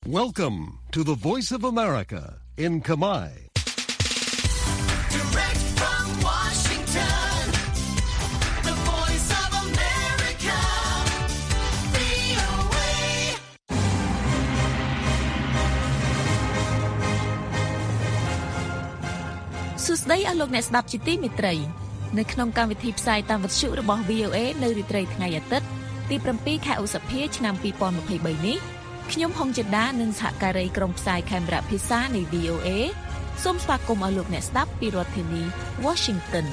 Welcome to the Voice of America in Kamai. Direct from Washington, the Voice of America, VOA. សួស្តីអស់លោកអ្នកស្ដាប់ជាទីមេត្រីនៅក្នុងកម្មវិធីផ្សាយតាមវិទ្យុរបស់ VOA នៅរាត្រីថ្ងៃអាទិត្យទី7 ខែឧសភាឆ្នាំ2023នេះខ្ញុំហុងចិន្តានិងសហការីក្រុមផ្សាយខេមរៈភាសានៃ VOA សូមស្វាគមន៍អស់លោកអ្នកស្ដាប់ពីរដ្ឋធានី Washington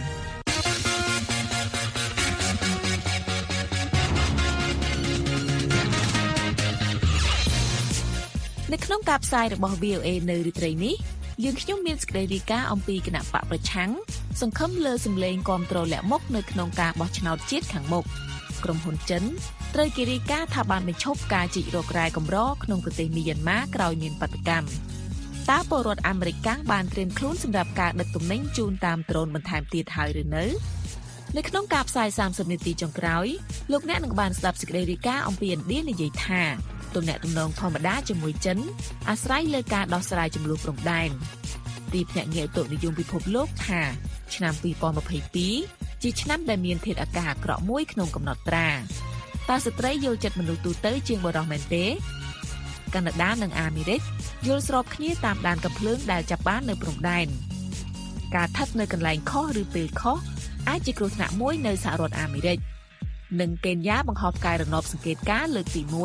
នៅក្នុងការផ្សាយរបស់ VOA នៅរាត្រីនេះយើងខ្ញុំមានសេចក្តីរាយការណ៍អំពីគណៈបកប្រឆាំងសង្ឃឹមលើសម្លេងគាំទ្រលាក់មុខនៅក្នុងការបោះឆ្នោតជាតិខាងមុខក្រុមហ៊ុនចិនត្រូវគេរាយការណ៍ថាបានបញ្ឈប់ការជីករករ៉ែកម្រក្នុងប្រទេសមីយ៉ាន់ម៉ាក្រោយមានបាតុកម្មតើពលរដ្ឋអាមេរិកកាំងបានត្រៀមខ្លួនសម្រាប់ការដឹកទំនិញជូនតាមដ្រូនបន្ថែមទៀតហើយឬនៅក្នុងការផ្សាយ30នាទីចុងក្រោយលោកអ្នកនឹងបានស្ដាប់សេចក្តីរាយការណ៍អំពីឥណ្ឌានិយាយថាទំនាក់ទំនងធម្មតាជាមួយចិនអាស្រ័យលើការដោះស្រាយជម្លោះព្រំដែនទីភ្នាក់ងារឧតុនិយមពិភពលោកថាឆ្នាំ2022ជាឆ្នាំដែលមានធាតុអាកាសអាក្រក់មួយក្នុងកំណត់ត្រាតើស្ត្រីយល់ចិត្តមនុស្សទូទៅជាងបុរសមែនទេកាណាដានិងអាមេរិកយល់ស្របគ្នាតាមដានកាំភ្លើងដែលចាប់បាននៅព្រំដែនការស្ថិតនៅកន្លែងខុសឬពេលខុសអាចជាគ្រោះថ្នាក់មួយនៅសហរដ្ឋអាមេរិកនិងកេនយ៉ាបង្ហោះផ្កាយរណបសង្កេតការណ៍លើកទី1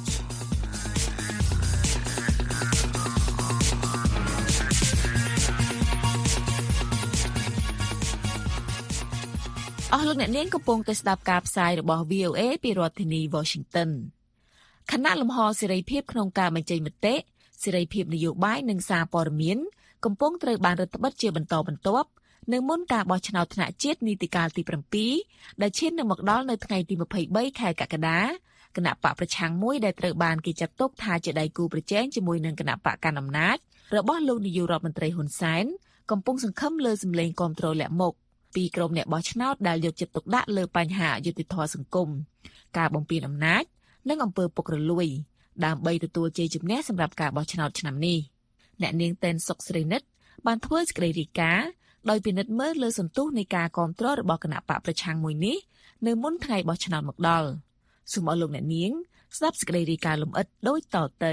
អស់លោកអ្នកនាងកំពុងតែស្ដាប់ការផ្សាយរបស់ VOA ពីរដ្ឋធានី Washington គណៈលំហសេរីភាពក្នុងការបញ្ចេញមតិសេរីភាពនយោបាយនិងសារព័ត៌មានកំពុងត្រូវបានរដ្ឋបិទជាបន្តបន្ទាប់នៅមុនការបោះឆ្នោតថ្នាក់ជាតិនីតិកាលទី7ដែលឈាននឹងមកដល់នៅថ្ងៃទី23ខែកក្កដាគណៈបកប្រឆាំងមួយដែលត្រូវបានគេចាត់ទុកថាជាដៃគូប្រជែងជាមួយនឹងគណៈបកកណ្ដាលអំណាចរបស់លោកនាយករដ្ឋមន្ត្រីហ៊ុនសែនកំពុងសង្ឃឹមលើសម្លេងគាំទ្រលាក់មុខពីក្រុមអ្នកបោះឆ្នោតដែលយកចិត្តទុកដាក់លើបញ្ហាអយុត្តិធម៌សង្គមការបំពានអំណាចនិងអំពើពុករលួយដើម្បីទទួលជ័យជំនះសម្រាប់ការបោះឆ្នោតឆ្នាំនេះអ្នកនាងតែនសុកស្រីនិតបានធ្វើសេចក្តីរាយការណ៍ដោយពិនិត្យមើលលើសន្ទុះនៃការគាំទ្ររបស់គណៈបកប្រឆាំងមួយនេះនៅមុនថ្ងៃបោះឆ្នោតមកដល់សូមអរលោកអ្នកនាងស្ដាប់សេចក្តីរាយការណ៍លម្អិតដូចតទៅ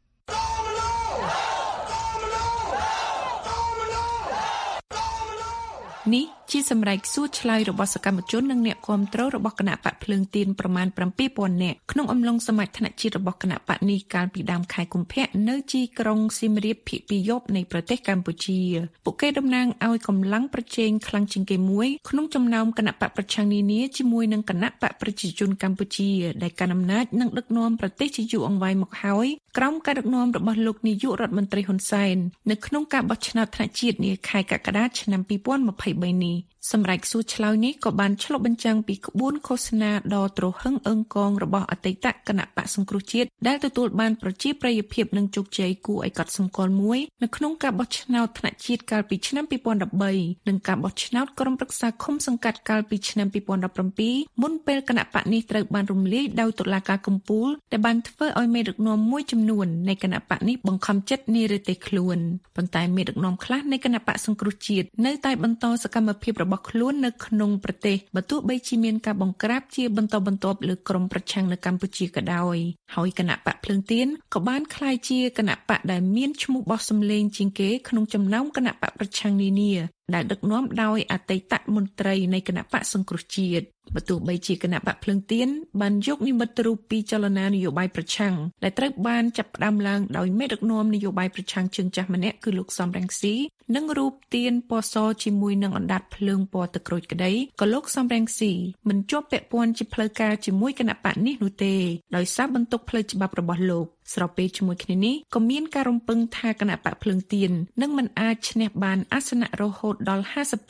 នេះជាសម្រែកសួរឆ្លើយរបស់សកម្មជននិងអ្នកគាំទ្ររបស់គណៈបកភ្លើងទៀនប្រមាណ 7,000 នាក់ក្នុងអំឡុងសមាជថ្នាក់ជាតិរបស់គណៈបកនេះកាលពីដើមខែកុម្ភៈនៅទីក្រុងសៀមរាបភាគពីរយប់នៃប្រទេសកម្ពុជាពួកគេតំណាងឲ្យកម្លាំងប្រជែងខ្លាំងជាងគេមួយក្នុងចំណោមគណៈបកប្រឆាំងនានាជាមួយនឹងគណៈបកប្រជាជនកម្ពុជាដែលកាន់អំណាចនិងដឹកនាំប្រទេសជាយូរអង្វែងមកហើយក្រោមការដឹកនាំរបស់លោកនាយករដ្ឋមន្ត្រីហ៊ុនសែននៅក្នុងការបោះឆ្នោតថ្នាក់ជាតិនាខែកក្កដាឆ្នាំ2023នេះសម្រែកសួរឆ្លើយនេះក៏បានឆ្លុះបញ្ចាំងពីក្បួនឃោសនាដ៏ទ្រហឹងអឹងកងរបស់អតីតគណៈបកសង្គ្រោះជាតិដែលទទួលបានប្រជាប្រិយភាពនិងជោគជ័យគួរឲ្យកត់សម្គាល់មួយនៅក្នុងការបោះឆ្នោតថ្នាក់ជាតិកាលពីឆ្នាំ2013និងការបោះឆ្នោតក្រុមប្រឹក្សាឃុំសង្កាត់កាលពីឆ្នាំ2017មុនពេលគណៈបកនេះត្រូវបានរំលាយដោយតុលាការកំពូលដែលបានធ្វើឲ្យមេដឹកនាំមួយចំនួននៃគណៈបកនេះបង្ខំចិត្តនិរទេសខ្លួនប៉ុន្តែមេដឹកនាំខ្លះនៃគណៈបកសង្គ្រោះជាតិនៅតែបន្តសកម្មភាពរបស់ខ្លួននៅក្នុងប្រទេសបើទោះបីជាមានការបង្ក្រាបជាបន្តបន្ទាប់លើក្រុមប្រឆាំងនៅកម្ពុជាក៏ដោយហើយគណៈបកភ្លើងទៀនក៏បានក្លាយជាគណៈបកដែលមានឈ្មោះបោះសម្លេងជាងគេក្នុងចំណោមគណៈបកប្រឆាំងនានាដែលដឹកនាំដោយអតីតមន្ត្រីនៃគណៈបកសង្គ្រោះជាតិបើទោះបីជាគណៈបកភ្លើងទៀនបានយកនិមិត្តរូបពីចលនានយោបាយប្រឆាំងដែលត្រូវបានចាប់ផ្ដើមឡើងដោយមេដឹកនាំនយោបាយប្រឆាំងជើងចាស់ម្នាក់គឺលោកសំរងស៊ីនិងរូបទៀនពណ៌សជាមួយនឹងអណ្ដាតភ្លើងពណ៌ទឹកក្រូចក្តីក៏លោកសំរងស៊ីមិនជាប់ពាក់ព័ន្ធជាផ្លូវការជាមួយគណៈបកនេះនោះទេដោយសារបន្ទុកផ្លូវច្បាប់របស់លោកស្របពេលជាមួយគ្នានេះក៏មានការរំពឹងថាគណៈបកភ្លើងទៀននឹងមិនអាចឈ្នះបានអាសនៈរហូតដល់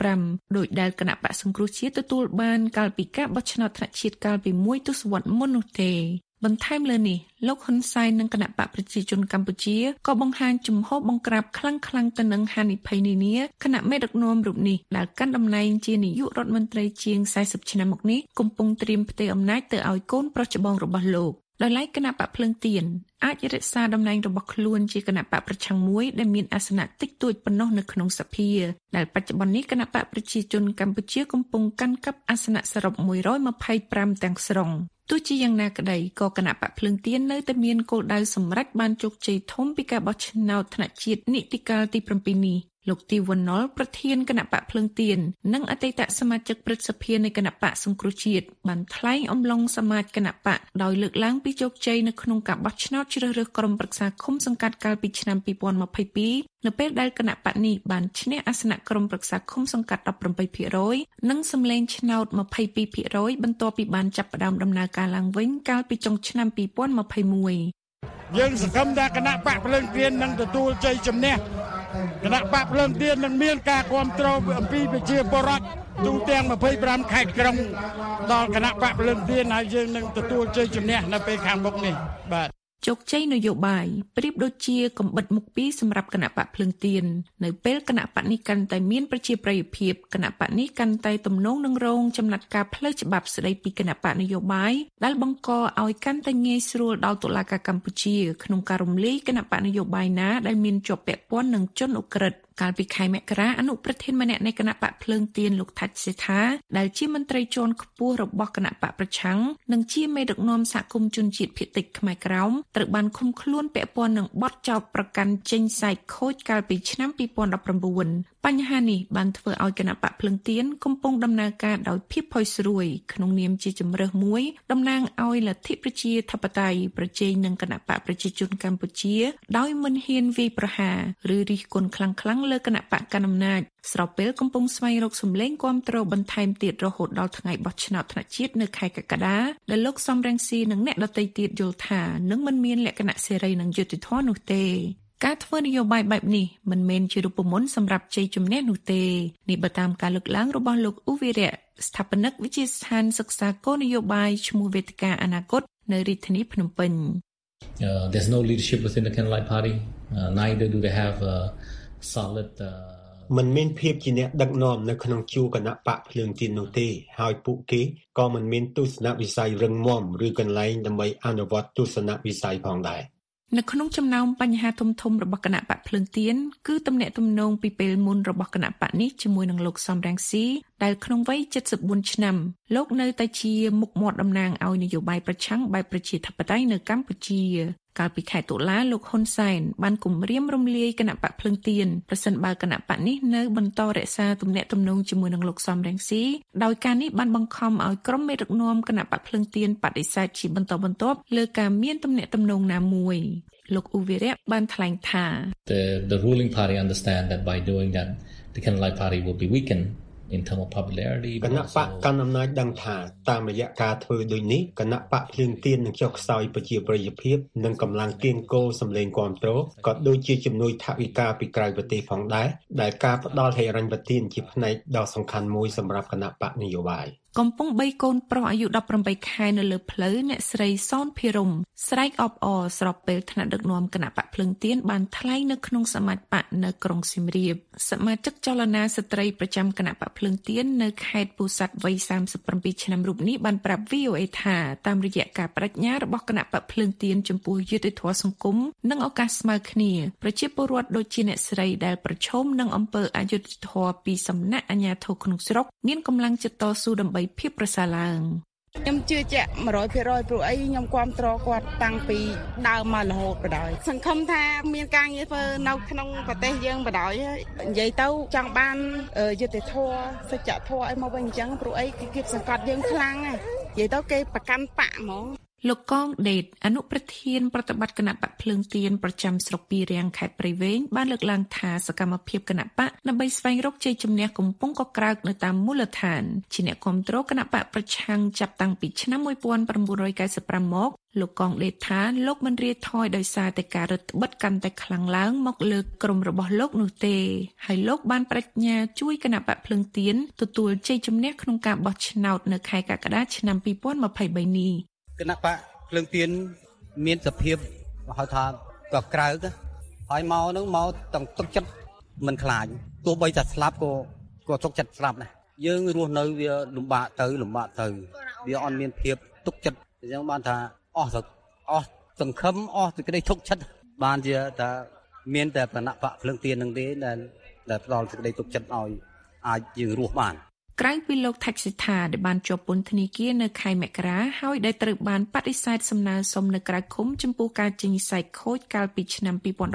55ដោយដែលគណៈបកសង្គ្រោះជាតិទទួលបានកាលពីការបោះឆ្នោតថ្នាក់ជាតិកាលពី1ទសវត្សរ៍មុននោះទេបន្ថែមលើនេះលោកហ៊ុនសែននិងគណៈបកប្រជាជនកម្ពុជាក៏បង្ហាញជំហរបង្ក្រាបខ្លាំងៗទៅនឹងហានិភ័យនានាគណៈមេដឹកនាំរូបនេះដែលកាន់តំណែងជានាយករដ្ឋមន្ត្រីជាង40ឆ្នាំមកនេះកំពុងត្រៀមផ្ទេរអំណាចទៅឲ្យកូនប្រុសច្បងរបស់លោកដោយឡែកគណៈបកភ្លើងទៀនអាចរក្សាតំណែងរបស់ខ្លួនជាគណៈបកប្រឆាំងមួយដែលមានអាសនៈតិចតួចប៉ុណ្ណោះនៅក្នុងសភាដែលបច្ចុប្បន្ននេះគណៈបកប្រជាជនកម្ពុជាកំពុងកាន់កាប់អាសនៈសរុប125ទាំងស្រុងទោះជាយ៉ាងណាក្តីក៏គណៈបកភ្លើងទៀននៅតែមានគោលដៅសម្រេចបានជោគជ័យធំពីការបោះឆ្នោតថ្នាក់ជាតិនីតិកាលទី7នេះលោកទីវណ្ណុលប្រធានគណៈបកភ្លើងទៀននិងអតីតសមាជិកព្រឹទ្ធសភានៃគណៈបកសង្គ្រោះជាតិបានថ្លែងអំឡុងសមាជគណៈបកដោយលើកឡើងពីជោគជ័យនៅក្នុងការបោះឆ្នោតជ្រើសរើសក្រុមប្រឹក្សាឃុំសង្កាត់កាលពីឆ្នាំ2022នៅពេលដែលគណៈបកនេះបានឈ្នះអាសនៈក្រុមប្រឹក្សាឃុំសង្កាត់ 18% និងសម្លេងឆ្នោត 22% បន្ទាប់ពីបានចាប់ផ្ដើមដំណើរការឡើងវិញកាលពីចុងឆ្នាំ2021 យើងសង្ឃឹមថាគណៈបកភ្លើងទៀននឹងទទួលជ័យជំនះគណៈបកភ្លើងទៀននឹងមានការគ្រប់គ្រងអំពីប្រជាពលរដ្ឋទូទាំង25ខេត្តក្រុងដល់គណៈបកភ្លើងទៀនហើយយើងនឹងទទួលជ័យជំនះនៅពេលខាងមុខនេះបាទជោគជ័យនយោបាយប្រៀបដូចជាកំបិតមុខពីរសម្រាប់គណៈបកភ្លើងទៀននៅពេលគណៈបកនេះកាន់តែមានប្រជាប្រិយភាពគណៈបកនេះកាន់តែទំនងនឹងរងចំណាត់ការផ្លូវច្បាប់ស្តីពីគណៈបកនយោបាយដែលបង្កឲ្យកាន់តែងាយស្រួលដល់តុលាការកម្ពុជាក្នុងការរំលាយគណៈបកនយោបាយណាដែលមានជាប់ពាក់ព័ន្ធនឹងជនឧក្រិដ្ឋកាលពីខែមករាអនុប្រធានម្នាក់នៃគណៈបកភ្លើងទៀនលោកថាច់សេដ្ឋាដែលជាមន្ត្រីជាន់ខ្ពស់របស់គណៈបកប្រឆាំងនិងជាមេដឹកនាំសហគមន៍ជនជាតិភាគតិចខ្មែរក្រោមត្រូវបានឃុំខ្លួនពាក់ព័ន្ធនឹងបទចោទប្រកាន់ចេញសាយខូចកាលពីឆ្នាំ2019បញ្ហានេះបានធ្វើឲ្យគណៈបកភ្លើងទៀនកំពុងដំណើរការដោយភាពផុយស្រួយក្នុងនាមជាជំរើសមួយតំណាងឲ្យលទ្ធិប្រជាធិបតេយ្យប្រជែងនឹងគណៈបកប្រជាជនកម្ពុជាដោយមិនហ៊ានវាយប្រហារឬរិះគន់ខ្លាំងៗលើគណៈបកកណ្ដាលអំណាចស្របពេលកំពុងស្វែងរកសម្លេងគាំទ្របន្ថែមទៀតរហូតដល់ថ្ងៃបោះឆ្នោតថ្នាក់ជាតិនៅខែកក្កដាដែលលោកសំរងស៊ីនិងអ្នកដទៃទៀតយល់ថានឹងមិនមានលក្ខណៈសេរីនិងយុត្តិធម៌នោះទេការធ្វើនយោបាយបែបនេះមិនមែនជារូបមន្តសម្រាប់ជ័យជំនះនោះទេនេះបើតាមការលើកឡើងរបស់លោកឧវីរៈស្ថាបនិកវិទ្យាស្ថានសិក្សាគោលនយោបាយឈ្មោះវេទិកាអនាគតនៅរាជធានីភ្នំពេញ There's no leadership within the Candlelight Party. Neither do they have a solid មិនមានភាពជាអ្នកដឹកនាំនៅក្នុងជួរគណៈបកភ្លើងទៀននោះទេហើយពួកគេក៏មិនមានទស្សនវិស័យរឹងមាំឬកន្លែងដើម្បីអនុវត្តទស្សនវិស័យផងដែរនៅក្នុងចំណោមបញ្ហាធំៗរបស់គណៈបកភ្លើងទៀនគឺទំនាក់ទំនងពីពេលមុនរបស់គណៈបកនេះជាមួយនឹងលោកសំរងស៊ីដែលក្នុងវ័យ74ឆ្នាំលោកនៅតែជាមុខមាត់តំណាងឲ្យនយោបាយប្រឆាំងបែបប្រជាធិបតេយ្យនៅកម្ពុជាកាលពីខែតុលាលោកហ៊ុនសែនបានគម្រាមរំលាយគណៈបកភ្លើងទៀនប្រសិនបើគណៈបកនេះនៅបន្តរក្សាទំនាក់ទំនងជាមួយនឹងលោកសំរងស៊ីដោយការនេះបានបង្ខំឲ្យក្រុមមេដឹកនាំគណៈបកភ្លើងទៀនបដិសេធជាបន្តបន្ទាប់លើការមានទំនាក់ទំនងណាមួយលោកឧវីរៈបានថ្លែងថា The ruling party understand that by doing that the Candlelight Party will be weakened in terms of popularity គណៈបកកណ្ដាលអំណាចដឹងថាតាមរយៈការធ្វើដូចនេះគណៈបកភ្លើងទៀននឹងចុះខ្សោយប្រជាប្រិយភាពនិងកម្លាំងគៀងគរសម្លេងគាំទ្រក៏ដូចជាជំនួយថវិកាពីក្រៅប្រទេសផងដែរដែលការផ្ដល់ហិរញ្ញប្បទានជាផ្នែកដ៏សំខាន់មួយសម្រាប់គណៈបកនយោបាយកំពុង3កូនប្រុសអាយុ18ខែនៅលើផ្លូវអ្នកស្រីសនភិរមស្រែកអបអរស្របពេលថ្នាក់ដឹកនាំគណៈបកភ្លើងទៀនបានថ្លែងនៅក្នុងសមាជបកនៅក្រុងសៀមរាបសមាជិកចលនាស្ត្រីប្រចាំគណៈបកភ្លើងទៀននៅខេត្តពោធិ៍សាត់វ័យ37ឆ្នាំរូបនេះបានប្រាប់ VOA ថាតាមរយៈការបដិញ្ញារបស់គណៈបកភ្លើងទៀនចំពោះយុត្តិធម៌សង្គមនិងឱកាសស្មើគ្នាប្រជាពលរដ្ឋដូចជាអ្នកស្រីដែលប្រឈមនឹងអំពើអយុត្តិធម៌ពីសំណាក់អាជ្ញាធរក្នុងស្រុកមានកម្លាំងចិត្តតស៊ូដើម្បីភាពប្រសើរឡើងខ្ញុំជឿជាក់ 100% ព្រោះអីខ្ញុំគាំទ្រគាត់តាំងពីដើមមករហូតបណ្ដោយសង្ឃឹមថាមានការងារធ្វើនៅក្នុងប្រទេសយើងបណ្ដោយនិយាយទៅចង់បានយុត្តិធម៌សច្ចធម៌អីមកវិញអញ្ចឹងព្រោះអីគេគៀបសង្កត់យើងខ្លាំងណាស់និយាយទៅគេប្រកាន់បកហ្មងលោកកងដេតអនុប្រធានប្រតិបត្តិគណៈបកភ្លើងទៀនប្រចាំស្រុកពីរាំងខេត្តព្រៃវែងបានលើកឡើងថាសកម្មភាពគណៈបកដើម្បីស្វែងរកជ័យជំនះកំពុងកក្រើកនៅតាមមូលដ្ឋានជាអ្នកគ្រប់គ្រងគណៈបកប្រឆាំងចាប់តាំងពីឆ្នាំ1995មកលោកកងដេតថាលោកមិនរាថយដោយសារតែការរឹតបន្តឹងកាន់តែខ្លាំងឡើងមកលើក្រុមរបស់លោកនោះទេហើយលោកបានបដិញ្ញាជួយគណៈបកភ្លើងទៀនទទួលជ័យជំនះក្នុងការបោះឆ្នោតនៅខែកក្កដាឆ្នាំ2023នេះគណៈបកភ្លើងទៀនមានសភាពហៅថាក៏ក្រៅហើយមកនឹងមកទាំងទុកចិត្តមិនខ្លាចទោះបីតែស្លាប់ក៏ទុកចិត្តស្លាប់ដែរយើងរស់នៅវាលំបាកទៅវាអត់មានភាពទុកចិត្តអញ្ចឹងបានថាអស់អស់សង្ឃឹមអស់សេចក្តីទុកចិត្តបានជាថាមានតែគណៈបកភ្លើងទៀននឹងទេដែលផ្ដល់សេចក្តីទុកចិត្តឲ្យអាចយើងរស់បានក្រៅពីលោកថៃសិដ្ឋាដែលបានជាប់ពន្ធនាគារនៅខែមករាហើយដែលត្រូវបានបដិសេធសំណើសុំនៅក្រៅឃុំចំពោះការចេញសាយខូចកាលពីឆ្នាំ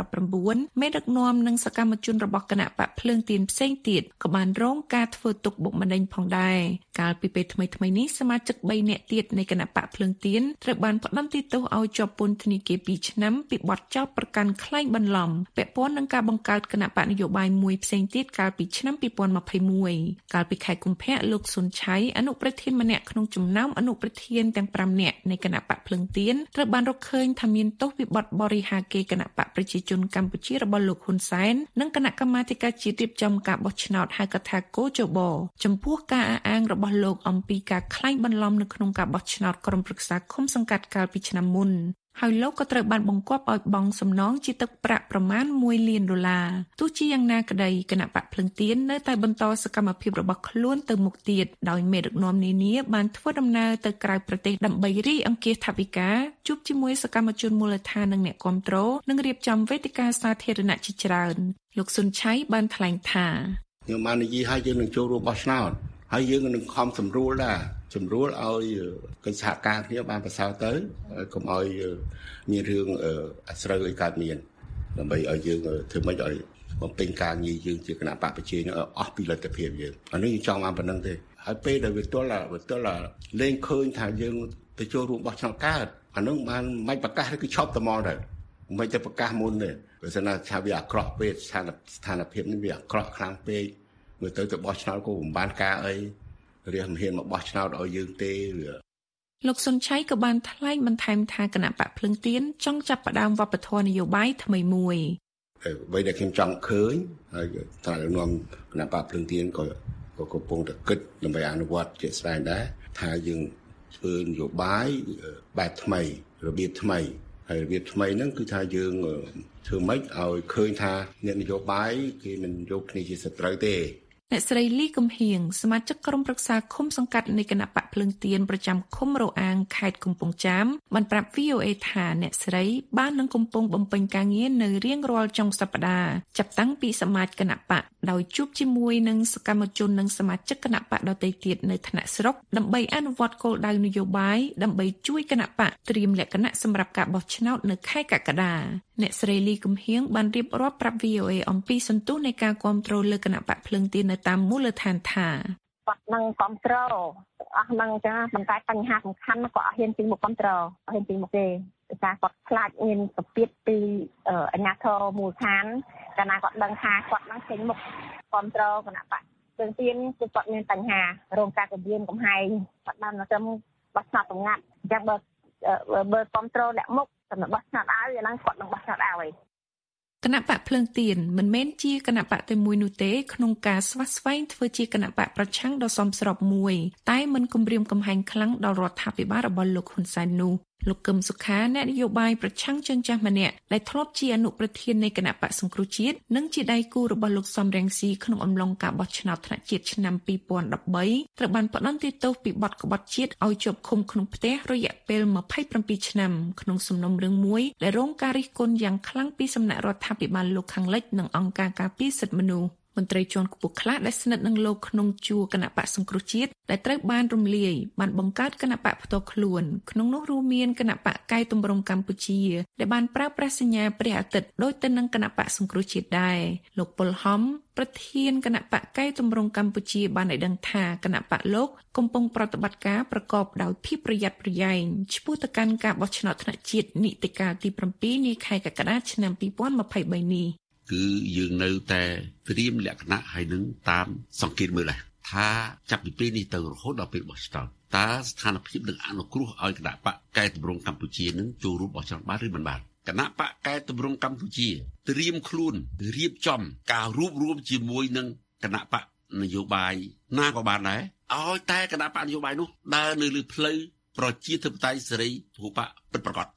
2019មេដឹកនាំនិងសកម្មជនរបស់គណៈបកភ្លើងទៀនផ្សេងទៀតក៏បានរងការធ្វើទុកបុកម្នេញផងដែរកាលពីពេលថ្មីៗនេះសមាជិក3នាក់ទៀតនៃគណៈបកភ្លើងទៀនត្រូវបានផ្តន្ទាទោសឲ្យជាប់ពន្ធនាគារ2ឆ្នាំពីបទចោទប្រកាន់ក្លែងបន្លំពាក់ព័ន្ធនឹងការបង្កើតគណៈបកនយោបាយមួយផ្សេងទៀតកាលពីឆ្នាំ2021កាលពីខែលោកសុនឆៃអនុប្រធានម្នាក់ក្នុងចំណោមអនុប្រធានទាំង5នាក់នៃគណៈបកភ្លឹងទៀនត្រូវបានរកឃើញថាមានទោសពីបទបរិហាកេរគណៈបកប្រជាជនកម្ពុជារបស់លោកហ៊ុនសែននិងគណៈកម្មាធិការជាតិរៀបចំការបោះឆ្នោតហៅកាត់ថាកោជបចំពោះការអះអាងរបស់លោកអំពីការក្លែងបន្លំនៅក្នុងការបោះឆ្នោតក្រុមប្រឹក្សាឃុំសង្កាត់កាលពីឆ្នាំមុនហើយលោកក៏ត្រូវបានបង្គាប់ឲ្យបង់សំណងជាទឹកប្រាក់ប្រមាណ$1 លានទោះជាយ៉ាងណាក្តីគណៈបកភ្លឹងទៀននៅតែបន្តសកម្មភាពរបស់ខ្លួនទៅមុខទៀតដោយមេដឹកនាំនានាបានធ្វើដំណើរទៅក្រៅប្រទេសដើម្បីរីអង្គាសថវិកាជួបជាមួយសកម្មជនមូលដ្ឋាននិងអ្នកគាំទ្រនិងរៀបចំវេទិកាសាធារណៈជាច្រើនលោកសុនឆៃបានថ្លែងថាខ្ញុំបាននិយាយឲ្យយើងនឹងចូលរួមបោះឆ្នោតហើយយើងនឹងខំសម្រួលដែរសម្រួលឲ្យកិច្ចសហការគ្នាបានប្រសើរទៅកុំឲ្យមានរឿងអាស្រូវឲ្យកើតមានដើម្បីឲ្យយើងធ្វើម៉េចឲ្យបំពេញការងារយើងជាគណៈបកប្រជានឹងអស់ពីលទ្ធភាពយើងអានេះយើងចង់បានប៉ុណ្្នឹងទេហើយពេលដែលវាទល់លេងឃើញថាយើងទៅចូលរួមបោះឆ្នោតកើតអានោះបានមិនប្រកាសគឺឈប់តែមកទៅមិនទៅប្រកាសមុនទេព្រោះស្នាថាវាអាក្រក់ពេកស្ថានភាពនេះវាអាក្រក់ខ្លាំងពេកមើលទៅបោះឆ្នោតក៏មិនបានការអីរាជមិនហ៊ានមកបោះឆ្នោតឲ្យយើងទេលោកសុនឆៃក៏បានថ្លែងបន្ថែមថាគណៈបកភ្លឹងទៀនចង់ចាប់ផ្ដើមវប្បធម៌នយោបាយថ្មីមួយអ្វីដែលខ្ញុំចង់ឃើញហើយថ្នាក់ដឹកនាំគណៈបកភ្លឹងទៀនក៏កំពុងតែគិតដើម្បីអនុវត្តជាក់ស្ដែងដែរថាយើងធ្វើនយោបាយបែបថ្មីរបៀបថ្មីហើយរបៀបថ្មីហ្នឹងគឺថាយើងធ្វើម៉េចឲ្យឃើញថាអ្នកនយោបាយគេមិនយកគ្នាជាសត្រូវទេអ្នកស្រីលីកំហៀងសមាជិកក្រុមប្រឹក្សាឃុំសង្កាត់នៃគណៈបកភ្លឹងទៀនប្រចាំឃុំរអាងខេត្តកំពង់ចាមបានប្រាប់ VOA ថាអ្នកស្រីបាននឹងកំពុងបំពេញការងារនៅរៀងរាល់ចុងសប្តាហ៍ចាប់តាំងពីសមាជគណៈបកដោយជួបជាមួយនឹងសកម្មជននិងសមាជិកគណៈបកដទៃទៀតនៅថ្នាក់ស្រុកដើម្បីអនុវត្តគោលដៅនយោបាយដើម្បីជួយគណៈបកត្រៀមលក្ខណៈសម្រាប់ការបោះឆ្នោតនៅខែកក្កដាអ្នកស្រីលីកំហៀងបានរៀបរាប់ប្រាប់ VOA អំពីសន្ទុះនៃការគាំទ្រលើគណៈបកភ្លឹងទៀននៅតាមមូលដ្ឋានថាគាត់នឹងគ្រប់គ្រងអស់នឹងចឹងប៉ុន្តែបញ្ហាសំខាន់គាត់អត់ហ៊ានពីមុខគ្រប់គ្រងអត់ហ៊ានពីមុខទេដោយសារគាត់ខ្លាចមានសម្ពាធពីអាជ្ញាធរមូលដ្ឋានកាលណាគាត់ដឹងថាគាត់នឹងចេញមុខគ្រប់គ្រងគណៈបកភ្លើងទៀនគឺគាត់មានបញ្ហារោងការគម្រាមកំហែងគាត់បានទៅបោះឆ្នោតសម្ងាត់អញ្ចឹងបើគ្រប់គ្រងលាក់មុខសម្រាប់បោះឆ្នោតឲ្យអាហ្នឹងគាត់នឹងបោះឆ្នោតឲ្យគណៈបកភ្លើងទៀនមិនមែនជាគណៈបកតែមួយនោះទេក្នុងការស្វាស្វែងធ្វើជាគណៈបកប្រឆាំងដ៏សមស្របមួយតែមិនគំរាមកំហែងខ្លាំងដល់រដ្ឋាភិបាលរបស់លោកហ៊ុនសែននោះលោកកឹមសុខាអ្នកនយោបាយប្រឆាំងជើងចាស់ម្នាក់ដែលធ្លាប់ជាអនុប្រធាននៃគណៈបកសង្គ្រោះជាតិនិងជាដៃគូរបស់លោកសំរងស៊ីក្នុងអំឡុងការបោះឆ្នោតថ្នាក់ជាតិឆ្នាំ2013ត្រូវបានផ្តន្ទាទោសពីបទក្បត់ជាតិឲ្យជាប់ឃុំក្នុងផ្ទះរយៈពេល27ឆ្នាំក្នុងសំណុំរឿងមួយដែលរងការរិះគន់យ៉ាងខ្លាំងពីសំណាក់រដ្ឋាភិបាលលោកខាងលិចនិងអង្គការការពារសិទ្ធិមនុស្សមន្ត្រីជាន់ខ្ពស់ខ្លះដែលស្និទ្ធនឹងលោកក្នុងជួរគណៈបកសង្គ្រោះជាតិដែលត្រូវបានរំលាយបានបង្កើតគណៈបកផ្ទាល់ខ្លួនក្នុងនោះរួមមានគណៈបកកែតម្រង់កម្ពុជាដែលបានប្រើប្រាស់សញ្ញាព្រះអាទិត្យដោយទៅនឹងគណៈបកសង្គ្រោះជាតិដែរលោកប៉ុលហំប្រធានគណៈបកកែតម្រង់កម្ពុជាបានឲ្យដឹងថាគណៈបកលោកកំពុងប្រតិបត្តិការប្រកបដោយភាពប្រយ័ត្នប្រយែងឆ្ពោះទៅកាន់ការបោះឆ្នោតថ្នាក់ជាតិនីតិកាលទី7នាខែកក្កដាឆ្នាំ2023នេះគឺយើងនៅតែត្រៀមលក្ខណៈហើយនឹងតាមសង្កេតមើលដែរថាចាប់ពីពេលនេះទៅរហូតដល់ពេលបោះឆ្នោតតើស្ថានភាពនឹងអនុគ្រោះឲ្យគណៈបកកែតម្រង់កម្ពុជានឹងចូលរួមបោះឆ្នោតបានឬមិនបានគណៈបកកែតម្រង់កម្ពុជាត្រៀមខ្លួនរៀបចំការរួបរวมជាមួយនឹងគណៈបកនយោបាយណាក៏បានដែរឲ្យតែគណៈបកនយោបាយនោះដើរនៅលើផ្លូវប្រជាធិបតេយ្យសេរីពហុបកពិតប្រាកដ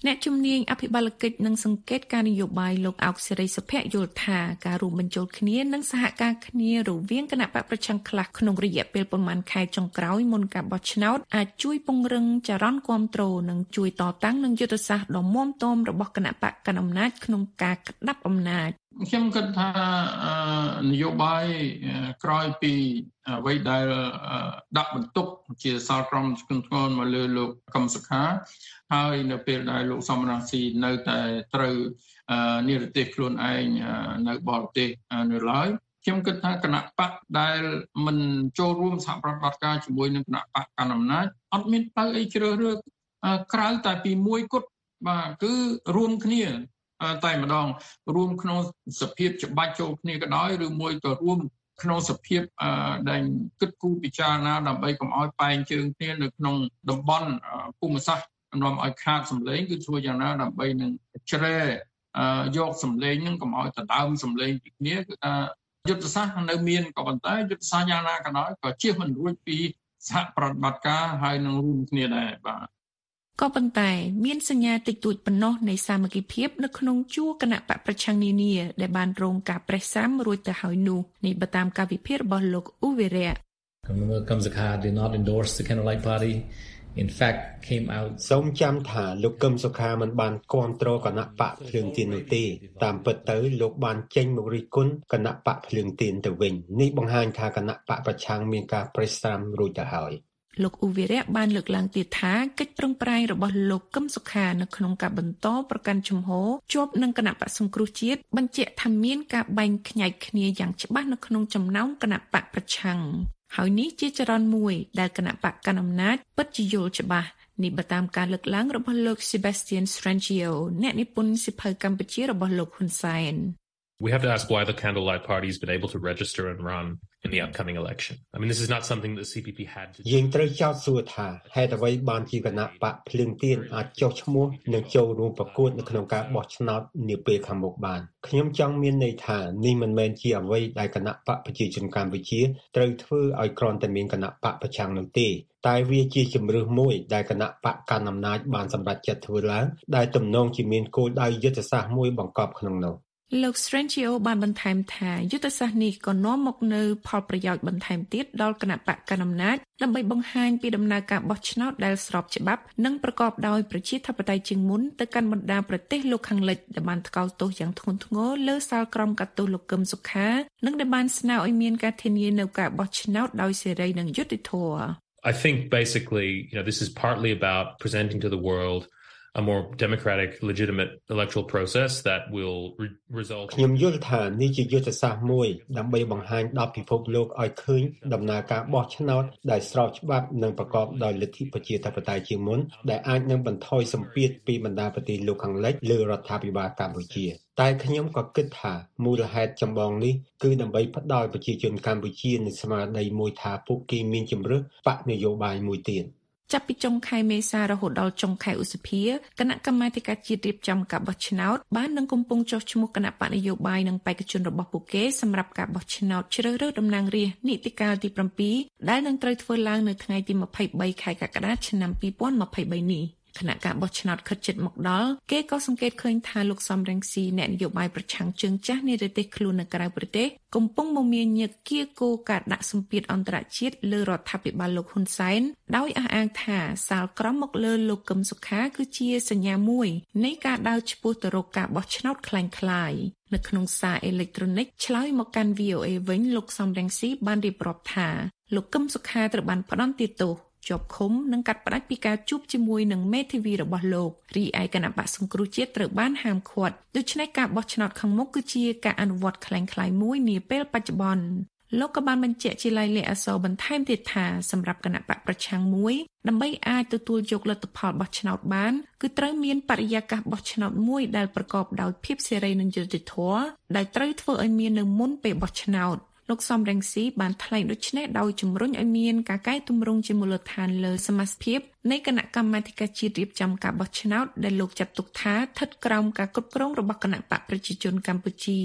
អ្នកជំនាញអភិបាលកិច្ចនិងសង្កេតការនយោបាយលោកអោកសេរីសុភ័ក្រយល់ថាការរួមបញ្ចូលគ្នានិងសហការគ្នារវាងគណៈបកប្រឆាំងខ្លះក្នុងរយៈពេលប្រមាណខែចុងក្រោយមុនការបោះឆ្នោតអាចជួយពង្រឹងចរន្តគាំទ្រនិងជួយតតាំងនឹងយុទ្ធសាស្ត្រដ៏មាំទាំរបស់គណៈបកកណ្ដាលអំណាចក្នុងការក្តាប់អំណាចខ្ញុំគិតថានយោបាយក្រោយពីអ្វីដែលដាក់បន្ទុកជាសាលក្រមធ្ងន់ធ្ងរមកលើលោកកឹមសុខាហើយនៅពេលដែលលោកសំរងស៊ីនៅតែត្រូវនិរទេសខ្លួនឯងនៅបរទេសនៅឡើយខ្ញុំគិតថាគណៈបកដែលមិនចូលរួមសហប្រតិបត្តិការជាមួយនឹងគណៈបកកណ្ដាលអំណាចអត់មានផ្លូវអីជ្រើសរើសក្រៅតែពីមួយគត់បាទគឺរួមគ្នាតែម្ដងរួមក្នុងសភាពច្បាច់ចូលគ្នាក៏ដោយឬមួយក៏រួមក្នុងសភាពដែលគិតគូរពិចារណាដើម្បីកុំឲ្យបែងជើងគ្នានៅក្នុងតំបន់ភូមិសាស្ត្រនាំឲ្យខាតសម្លេងគឺធ្វើយ៉ាងណាដើម្បីនឹងជ្រែយកសម្លេងនឹងកុំឲ្យដណ្ដើមសម្លេងពីគ្នាគឺថាយុទ្ធសាស្ត្រនៅមានក៏ប៉ុន្តែយុទ្ធសាស្ត្រយ៉ាងណាក៏ដោយក៏ជៀសមិនរួចពីសហប្រតិបត្តិការហើយនឹងរួមគ្នាដែរបាទក៏ប៉ុន្តែមានសញ្ញាតិចតួចប៉ុណ្ណោះនៃសាមគ្គីភាពនៅក្នុងជួរគណៈបកប្រឆាំងនានាដែលបានរងការប្រេះសាំរួចទៅហើយនោះនេះបើតាមការវិភាគរបស់លោកអ៊ូវីរ៉ា Kamsakha did not endorse the Candlelight Party in fact came out សូមចាំថាលោកកឹមសុខាមិនបានគាំទ្រគណៈបកភ្លើងទៀននោះទេតាមពិតទៅលោកបានចេញមករិះគន់គណៈបកភ្លើងទៀនទៅវិញនេះបង្ហាញថាគណៈបកប្រឆាំងមានការប្រេះសាំរួចទៅហើយលោកអ៊ូវីរ៉ាបានលើកឡើងទៀតថាកិច្ចប្រឹងប្រែងរបស់លោកកឹមសុខានៅក្នុងការបន្តប្រកាន់ជំហរជាប់នឹងគណៈបកសង្គ្រោះជាតិបញ្ជាក់ថាមានការបែងខ្ញែកគ្នាយ៉ាងច្បាស់នៅក្នុងចំណោមគណៈបកប្រឆាំងហើយនេះជាចរន្តមួយដែលគណៈបកកណ្ដាលអំណាចពិតជាយល់ច្បាស់នេះបើតាមការលើកឡើងរបស់លោក Sebastian Strangio អ្នកនិពន្ធសៀវភៅកម្ពុជារបស់លោកហ៊ុនសែន We have to ask why the Candlelight Party has been able to register and run in the upcoming election. I mean, this is not something that CPP had to do. យើងត្រូវចោទសួរថាហេតុអ្វីបានជាគណៈបកភ្លើងទៀនអាចចុះឈ្មោះនិងចូលរួមប្រកួតនៅក្នុងការបោះឆ្នោតនាពេលខាងមុខបានខ្ញុំចង់មានន័យថានេះមិនមែនជាអ្វីដែលគណៈបកប្រជាជនកម្ពុជាត្រូវធ្វើឲ្យគ្រាន់តែមានគណៈបកប្រឆាំងនោះទេតែវាជាជំរើសមួយដែលគណៈបកកណ្ដាលអំណាចបានសម្រេចចិត្តធ្វើឡើងដែលទំនងជាមានគោលដៅយុទ្ធសាស្ត្រមួយបង្កប់ក្នុងនោះលោក Strangio បានបន្ថែមថាយុទ្ធសាស្ត្រនេះក៏នាំមកនូវផលប្រយោជន៍បន្ថែមទៀតដល់គណៈបកកណ្ដាលអំណាចដើម្បីបង្ហាញពីដំណើរការបោះឆ្នោតដែលស្របច្បាប់និងប្រកបដោយប្រជាធិបតេយ្យជាងមុនទៅកាន់បណ្ដាប្រទេសលោកខាងលិចដែលបានថ្កោលទោសយ៉ាងធ្ងន់ធ្ងរលើសាលក្រមកាត់ទោសលោកកឹមសុខានិងដែលបានស្នើឲ្យមានការធានានៅការបោះឆ្នោតដោយសេរីនិងយុត្តិធម៌ I think basically, this is partly about presenting to the world a more democratic, legitimate electoral process that will result. ខ្ញុំយល់ថានេះជាយុទ្ធសាស្ត្រមួយដើម្បីបង្ហាញដល់ពិភពលោកឲ្យឃើញដំណើរការបោះឆ្នោតដែលស្របច្បាប់និងប្រកបដោយលទ្ធិប្រជាធិបតេយ្យជាងមុនដែលអាចនឹងបន្ថយសម្ពាធពីបណ្ដាប្រទេសលោកខាងលិចលើរដ្ឋាភិបាលកម្ពុជាតែខ្ញុំក៏គិតថាមូលហេតុចម្បងនេះគឺដើម្បីផ្ដល់ប្រជាជនកម្ពុជានូវស្មារតីមួយថាពួកគេមានជំរើសបកនយោបាយមួយទៀតចាប់ពីចុងខែមេសារហូតដល់ចុងខែឧសភាគណៈកម្មាធិការជាតិរៀបចំការបោះឆ្នោតបាននឹងកំពុងចុះឈ្មោះគណៈបកនយោបាយនិងបេក្ខជនរបស់ពួកគេសម្រាប់ការបោះឆ្នោតជ្រើសរើសតំណាងរាស្ត្រនីតិកាលទី7ដែលនឹងត្រូវធ្វើឡើងនៅថ្ងៃទី23ខែកក្កដាឆ្នាំ2023នេះគណៈការបោះឆ្នោតខិតជិតមកដល់គេក៏សង្កេតឃើញថាលោកសំរងស៊ីអ្នកនយោបាយប្រឆាំងជើងចាស់នៃប្រទេសខ្លួននៅក្រៅប្រទេសកំពុងមមាញឹកគៀកគោការដាក់សម្ពាធអន្តរជាតិលើរដ្ឋាភិបាលលោកហ៊ុនសែនដោយអះអាងថាសាលក្រមមកលើលោកកឹមសុខាគឺជាសញ្ញាមួយនៃការដើរឆ្ពោះទៅរកការបោះឆ្នោតคล้ายៗនៅក្នុងសារអេឡិចត្រូនិកឆ្លើយមកកាន់ VOA វិញលោកសំរងស៊ីបានរៀបរាប់ថាលោកកឹមសុខាត្រូវបានផ្ដន្ទាទោសជាប់ឃុំនិងកាត់ផ្តាច់ពីការជួបជាមួយនឹងមេធាវីរបស់លោករីឯគណៈបកសង្គ្រោះជាតិត្រូវបានហាមឃាត់ដូច្នេះការបោះឆ្នោតខាងមុខគឺជាការអនុវត្តคล้ายៗមួយនាពេលបច្ចុប្បន្នលោកក៏បានបញ្ជាក់ជាល័យលាក់អក្សរបន្ថែមទៀតថាសម្រាប់គណៈបកប្រឆាំងមួយដើម្បីអាចទទួលយកលទ្ធផលបោះឆ្នោតបានគឺត្រូវមានបរិយាកាសបោះឆ្នោតមួយដែលប្រកបដោយភាពសេរីនិងយុត្តិធម៌ដែលត្រូវធ្វើឲ្យមាននៅមុនពេលបោះឆ្នោតលោកសំរងស៊ីបានថ្លែងដូចនេះដោយជំរុញឲ្យមានការកែតម្រង់ជាមូលដ្ឋានលើសមាជិកនៃគណៈកម្មាធិការជាតិរៀបចំការបោះឆ្នោតដែលលោកចាត់ទុកថាស្ថិតក្រោមការគ្រប់គ្រងរបស់គណៈបកប្រជាជនកម្ពុជា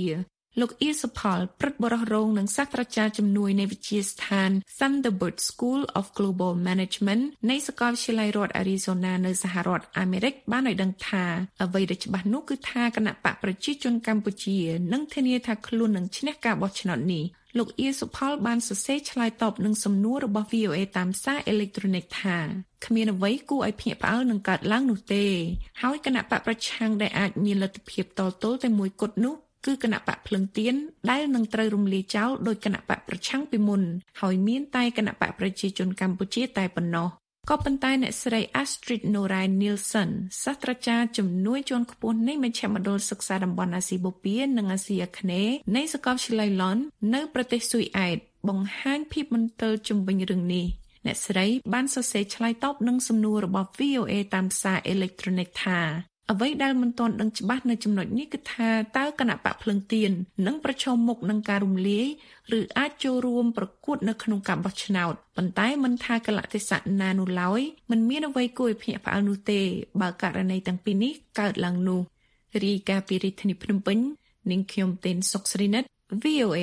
លោកអ៊ីសផលព្រឹទ្ធបរិះរងនិងសាស្ត្រាចារ្យជំនួយនៃវិទ្យាស្ថាន Thunderbird School of Global Management នៃសាកលវិទ្យាល័យរដ្ឋ Arizona នៅសហរដ្ឋអាមេរិកបានឲ្យដឹងថាអ្វីដែលច្បាស់នោះគឺថាគណៈបកប្រជាជនកម្ពុជានឹងធានាថាខ្លួននឹងឈ្នះការបោះឆ្នោតនេះលោកអ៊ីសុផលបានសរសេរឆ្លើយតបនឹងសំណួររបស់ VOA តាមសារអេឡិចត្រូនិកថាគ្មានអ្វីគួរឲ្យភ្ញាក់ផ្អើលនឹងកើតឡើងនោះទេហើយគណៈបកប្រឆាំងដែលអាចមានលទ្ធភាពតទល់តែមួយគត់នោះគឺគណៈបកភ្លឹងទៀនដែលនឹងត្រូវរំលាយចោលដោយគណៈបកប្រឆាំងពីមុនហើយមានតែគណៈបកប្រជាជនកម្ពុជាតែប៉ុណ្ណោះក៏ប៉ុន្តែអ្នកស្រី Astrid Norai Nielsen សាស្ត្រាចារ្យជំនួយជាន់ខ្ពស់នៃមជ្ឈមណ្ឌលសិក្សាតំបន់អាស៊ីបូព៌ានិងអាស៊ីអាគ្នេយ៍នៃសាកលវិទ្យាល័យ Lund នៅប្រទេសស៊ុយអែតបង្ហាញភាពមន្ទិលជំវិញរឿងនេះអ្នកស្រីបានសរសេរឆ្លើយតបនឹងសំណួររបស់ VOA តាមសារអេឡិចត្រូនិកថាអ្វីដែលមិនទាន់ដឹងច្បាស់នៅចំណុចនេះគឺថាតើគណៈបកភ្លឹងទៀននឹងប្រឈមមុខនឹងការរំលាយឬអាចចូលរួមប្រកួតនៅក្នុងការបោះឆ្នោតប៉ុន្តែមិនថាកលៈទេសៈណានោះឡើយមិនមានអ្វីគួរឲ្យភ្ញាក់ផ្អើលនោះទេបើករណីទាំងពីរនេះកើតឡើងនោះរាយការណ៍ពីរាជធានីភ្នំពេញនាងខ្ញុំតេនសុកស្រីនិត VOA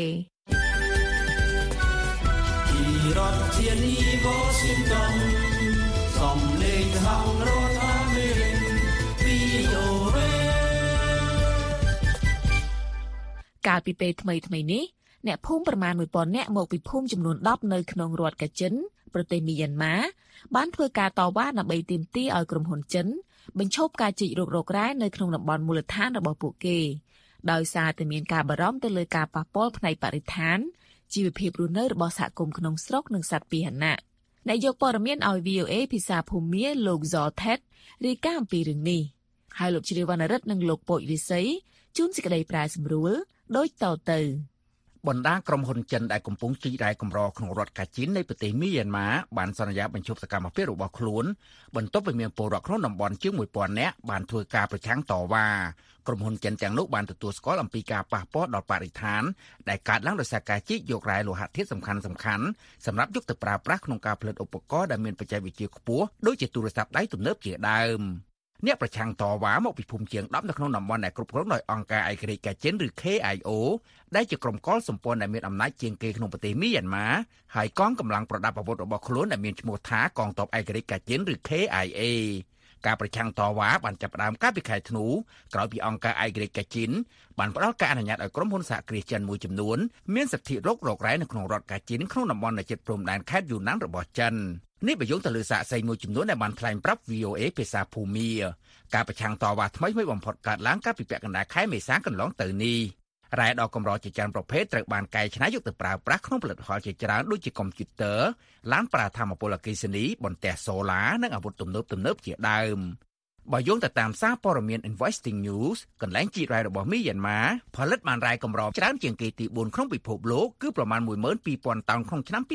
ពីរដ្ឋធានី Washington សំឡេងហៅរដ្ឋអាមេរិកកាលពីពេលថ្មីនេះអ្នកភូមិប្រមាណ 1000 នាក់មកពីភូមិចំនួន10នៅក្នុងរដ្ឋកាចិនប្រទេសមីយ៉ាន់ម៉ាបានធ្វើការតវ៉ាដើម្បីទាមទារឲ្យក្រុមហ៊ុនចិនបញ្ឈប់ការជីករករ៉ែនៅក្នុងតំបន់មូលដ្ឋានរបស់ពួកគេដោយសារតែមានការបារម្ភទៅលើការប៉ះពាល់ផ្នែកបរិស្ថានជីវភាពរស់នៅរបស់សហគមន៍ក្នុងស្រុកនិងសត្វពាហនៈអ្នកយកព័ត៌មានឲ្យ VOA ភាសាភូមាលោក Zoltet រាយការណ៍អំពីរឿងនេះហើយលោកជ្រាវវណ្ណរិទ្ធនិងលោកពោចរិស័យជួនសេចក្តីប្រែសម្រួលដូចតទៅបណ្ដាក្រុមហ៊ុនចិនដែលកំពុងជីករ៉ែកម្រក្នុងរដ្ឋកាជិននៃប្រទេសមីយ៉ាន់ម៉ាបានសន្យាបញ្ឈប់សកម្មភាពរបស់ខ្លួនបន្ទាប់ពីមានពលរដ្ឋក្នុងតំបន់ជាង 1000 នាក់បានធ្វើការប្រឆាំងតវ៉ាក្រុមហ៊ុនចិនទាំងនោះបានទទួលស្គាល់អំពីការប៉ះពាល់ដល់បរិស្ថានដែលកើតឡើងដោយសារការជីកយករ៉ែលោហៈធាតុសំខាន់ៗសម្រាប់យកទៅប្រើប្រាស់ក្នុងការផលិតឧបករណ៍ដែលមានបច្ចេកវិទ្យាខ្ពស់ដូចជាទូរស័ព្ទដៃទំនើបជាដើមអ្នកប្រឆាំងតវ៉ាមកពីភូមិជាង10នៅក្នុងតំបន់ដែលគ្រប់គ្រងដោយអង្គការឯករាជ្យកាចិនឬ KIO ដែលជាក្រុមកុលសម្ព័ន្ធដែលមានអំណាចជាងគេក្នុងប្រទេសមីយ៉ាន់ម៉ាហើយកងកម្លាំងប្រដាប់អាវុធរបស់ខ្លួនដែលមានឈ្មោះថាកងទ័ពឯករាជ្យកាចិនឬ KIA ការប្រឆាំងតវ៉ាបានចាប់ផ្ដើមកាលពីខែធ្នូក្រោយពីអង្គការឯករាជ្យកាចិនបានផ្ដល់ការអនុញ្ញាតឲ្យក្រុមហ៊ុនសហគ្រាសចិនមួយចំនួនមានសិទ្ធិរករ៉ែនៅក្នុងរដ្ឋកាចិនក្នុងតំបន់ជិតព្រំដែនខេត្តយូណានរបស់ចិននេះបញ្យល់ទៅលើសាកសីមួយចំនួនដែលបានថ្លែងប្រាប់ VOA ភាសាភូមាការប្រឆាំងតវ៉ាថ្មីបំផុតកើតឡើងកាលពីពាក់កណ្ដាលខែមេសាកន្លងទៅនេះរ៉ែដ៏កម្រជាច្រើនប្រភេទត្រូវបានកែច្នៃយកទៅប្រើប្រាស់ក្នុងផលិតផលជាច្រើនដូចជាកុំព្យូទ័រឡានប្រើថាមពលអគ្គិសនីបន្ទះសូឡានិងអាវុធទំនើបជាដើមបើយោងទៅតាមសារព័ត៌មាន Investing News កន្លែងជីករ៉ែរបស់មីយ៉ាន់ម៉ាផលិតបានរ៉ែកម្រច្រើនជាងគេទី4ក្នុងពិភពលោកគឺប្រមាណ 12,000 តោនក្នុងឆ្នាំ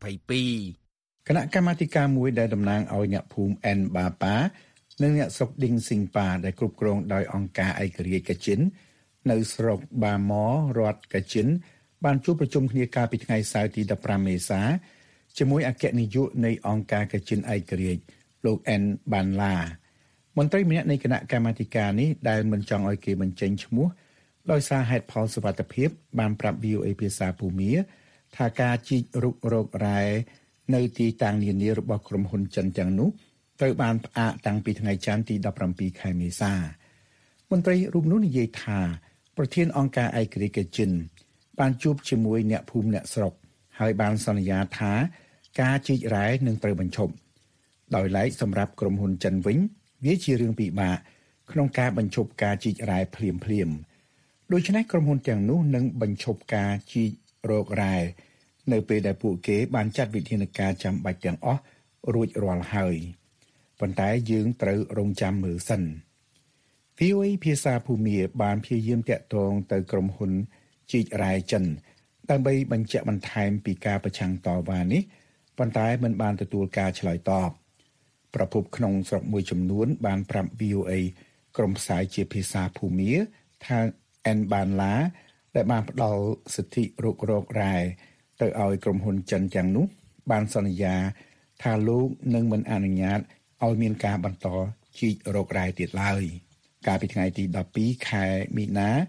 2022 គណៈកម្មាធិការមួយដែលតំណាងឲ្យអ្នកភូមិអែនបាប៉ានិងអ្នកស្រុកឌីងស៊ីងប៉ាដែលគ្រប់គ្រងដោយអង្គការឯករាជ្យកាចិននៅស្រុកបាម៉រដ្ឋកាចិនបានជួបប្រជុំគ្នាកាលពីថ្ងៃសៅរ៍ទី15មេសាជាមួយអគ្គនាយកនៃអង្គការកាចិនឯករាជ្យលោកអែនបានឡាមន្ត្រីម្នាក់នៃគណៈកម្មាធិការនេះដែលមិនចង់ឲ្យគេបញ្ចេញឈ្មោះដោយសារហេតុផលសុវត្ថិភាពបានប្រាប់ VOA ភាសាភូមាថាការជីករុករករ៉ែនៅទីតាំងនានារបស់ក្រុមហ៊ុនចិនទាំងនោះត្រូវបានផ្អាកតាំងពីថ្ងៃច័ន្ទទី17ខែមេសមន្ត្រីរូបនោះនិយាយថាប្រធានអង្គការឯករាជ្យកាចិនបានជួបជាមួយអ្នកភូមិអ្នកស្រុកហើយបានសន្យាថាការជីករ៉ែនឹងត្រូវបញ្ឈប់ដោយឡែកសម្រាប់ក្រុមហ៊ុនចិនវិញវាជារឿងពិបាកក្នុងការបញ្ឈប់ការជីករ៉ែភ្លាមដូច្នេះក្រុមហ៊ុនទាំងនោះនឹងបញ្ឈប់ការជីករករ៉ែនៅពេលដែលពួកគេបានចាត់វិធានការចាំបាច់ទាំងអស់រួចរាល់ហើយប៉ុន្តែយើងត្រូវរងចាំមើលសិន VOA ភាសាភូមាបានព្យាយាមតាក់ទងទៅក្រុមហ៊ុនជីករ៉ែចិនដើម្បីបញ្ជាក់បន្ថែមពីការប្រឆាំងតវ៉ានេះប៉ុន្តែមិនបានទទួលការឆ្លើយតបប្រពន្ធក្នុងស្រុកមួយចំនួនបានប្រាប់ VOA ក្រុមផ្សាយជាភាសាភូមាថាអែនបានឡាដែលបានផ្ដល់សិទ្ធិរុករករ៉ែទៅឲ្យក្រុមហ៊ុនចិនទាំងនោះបានសន្យាថាលោកនឹងមិនអនុញ្ញាតឲ្យមានការបន្តជីករករ៉ែទៀតឡើយកាលពីថ្ងៃទី12ខែមីនា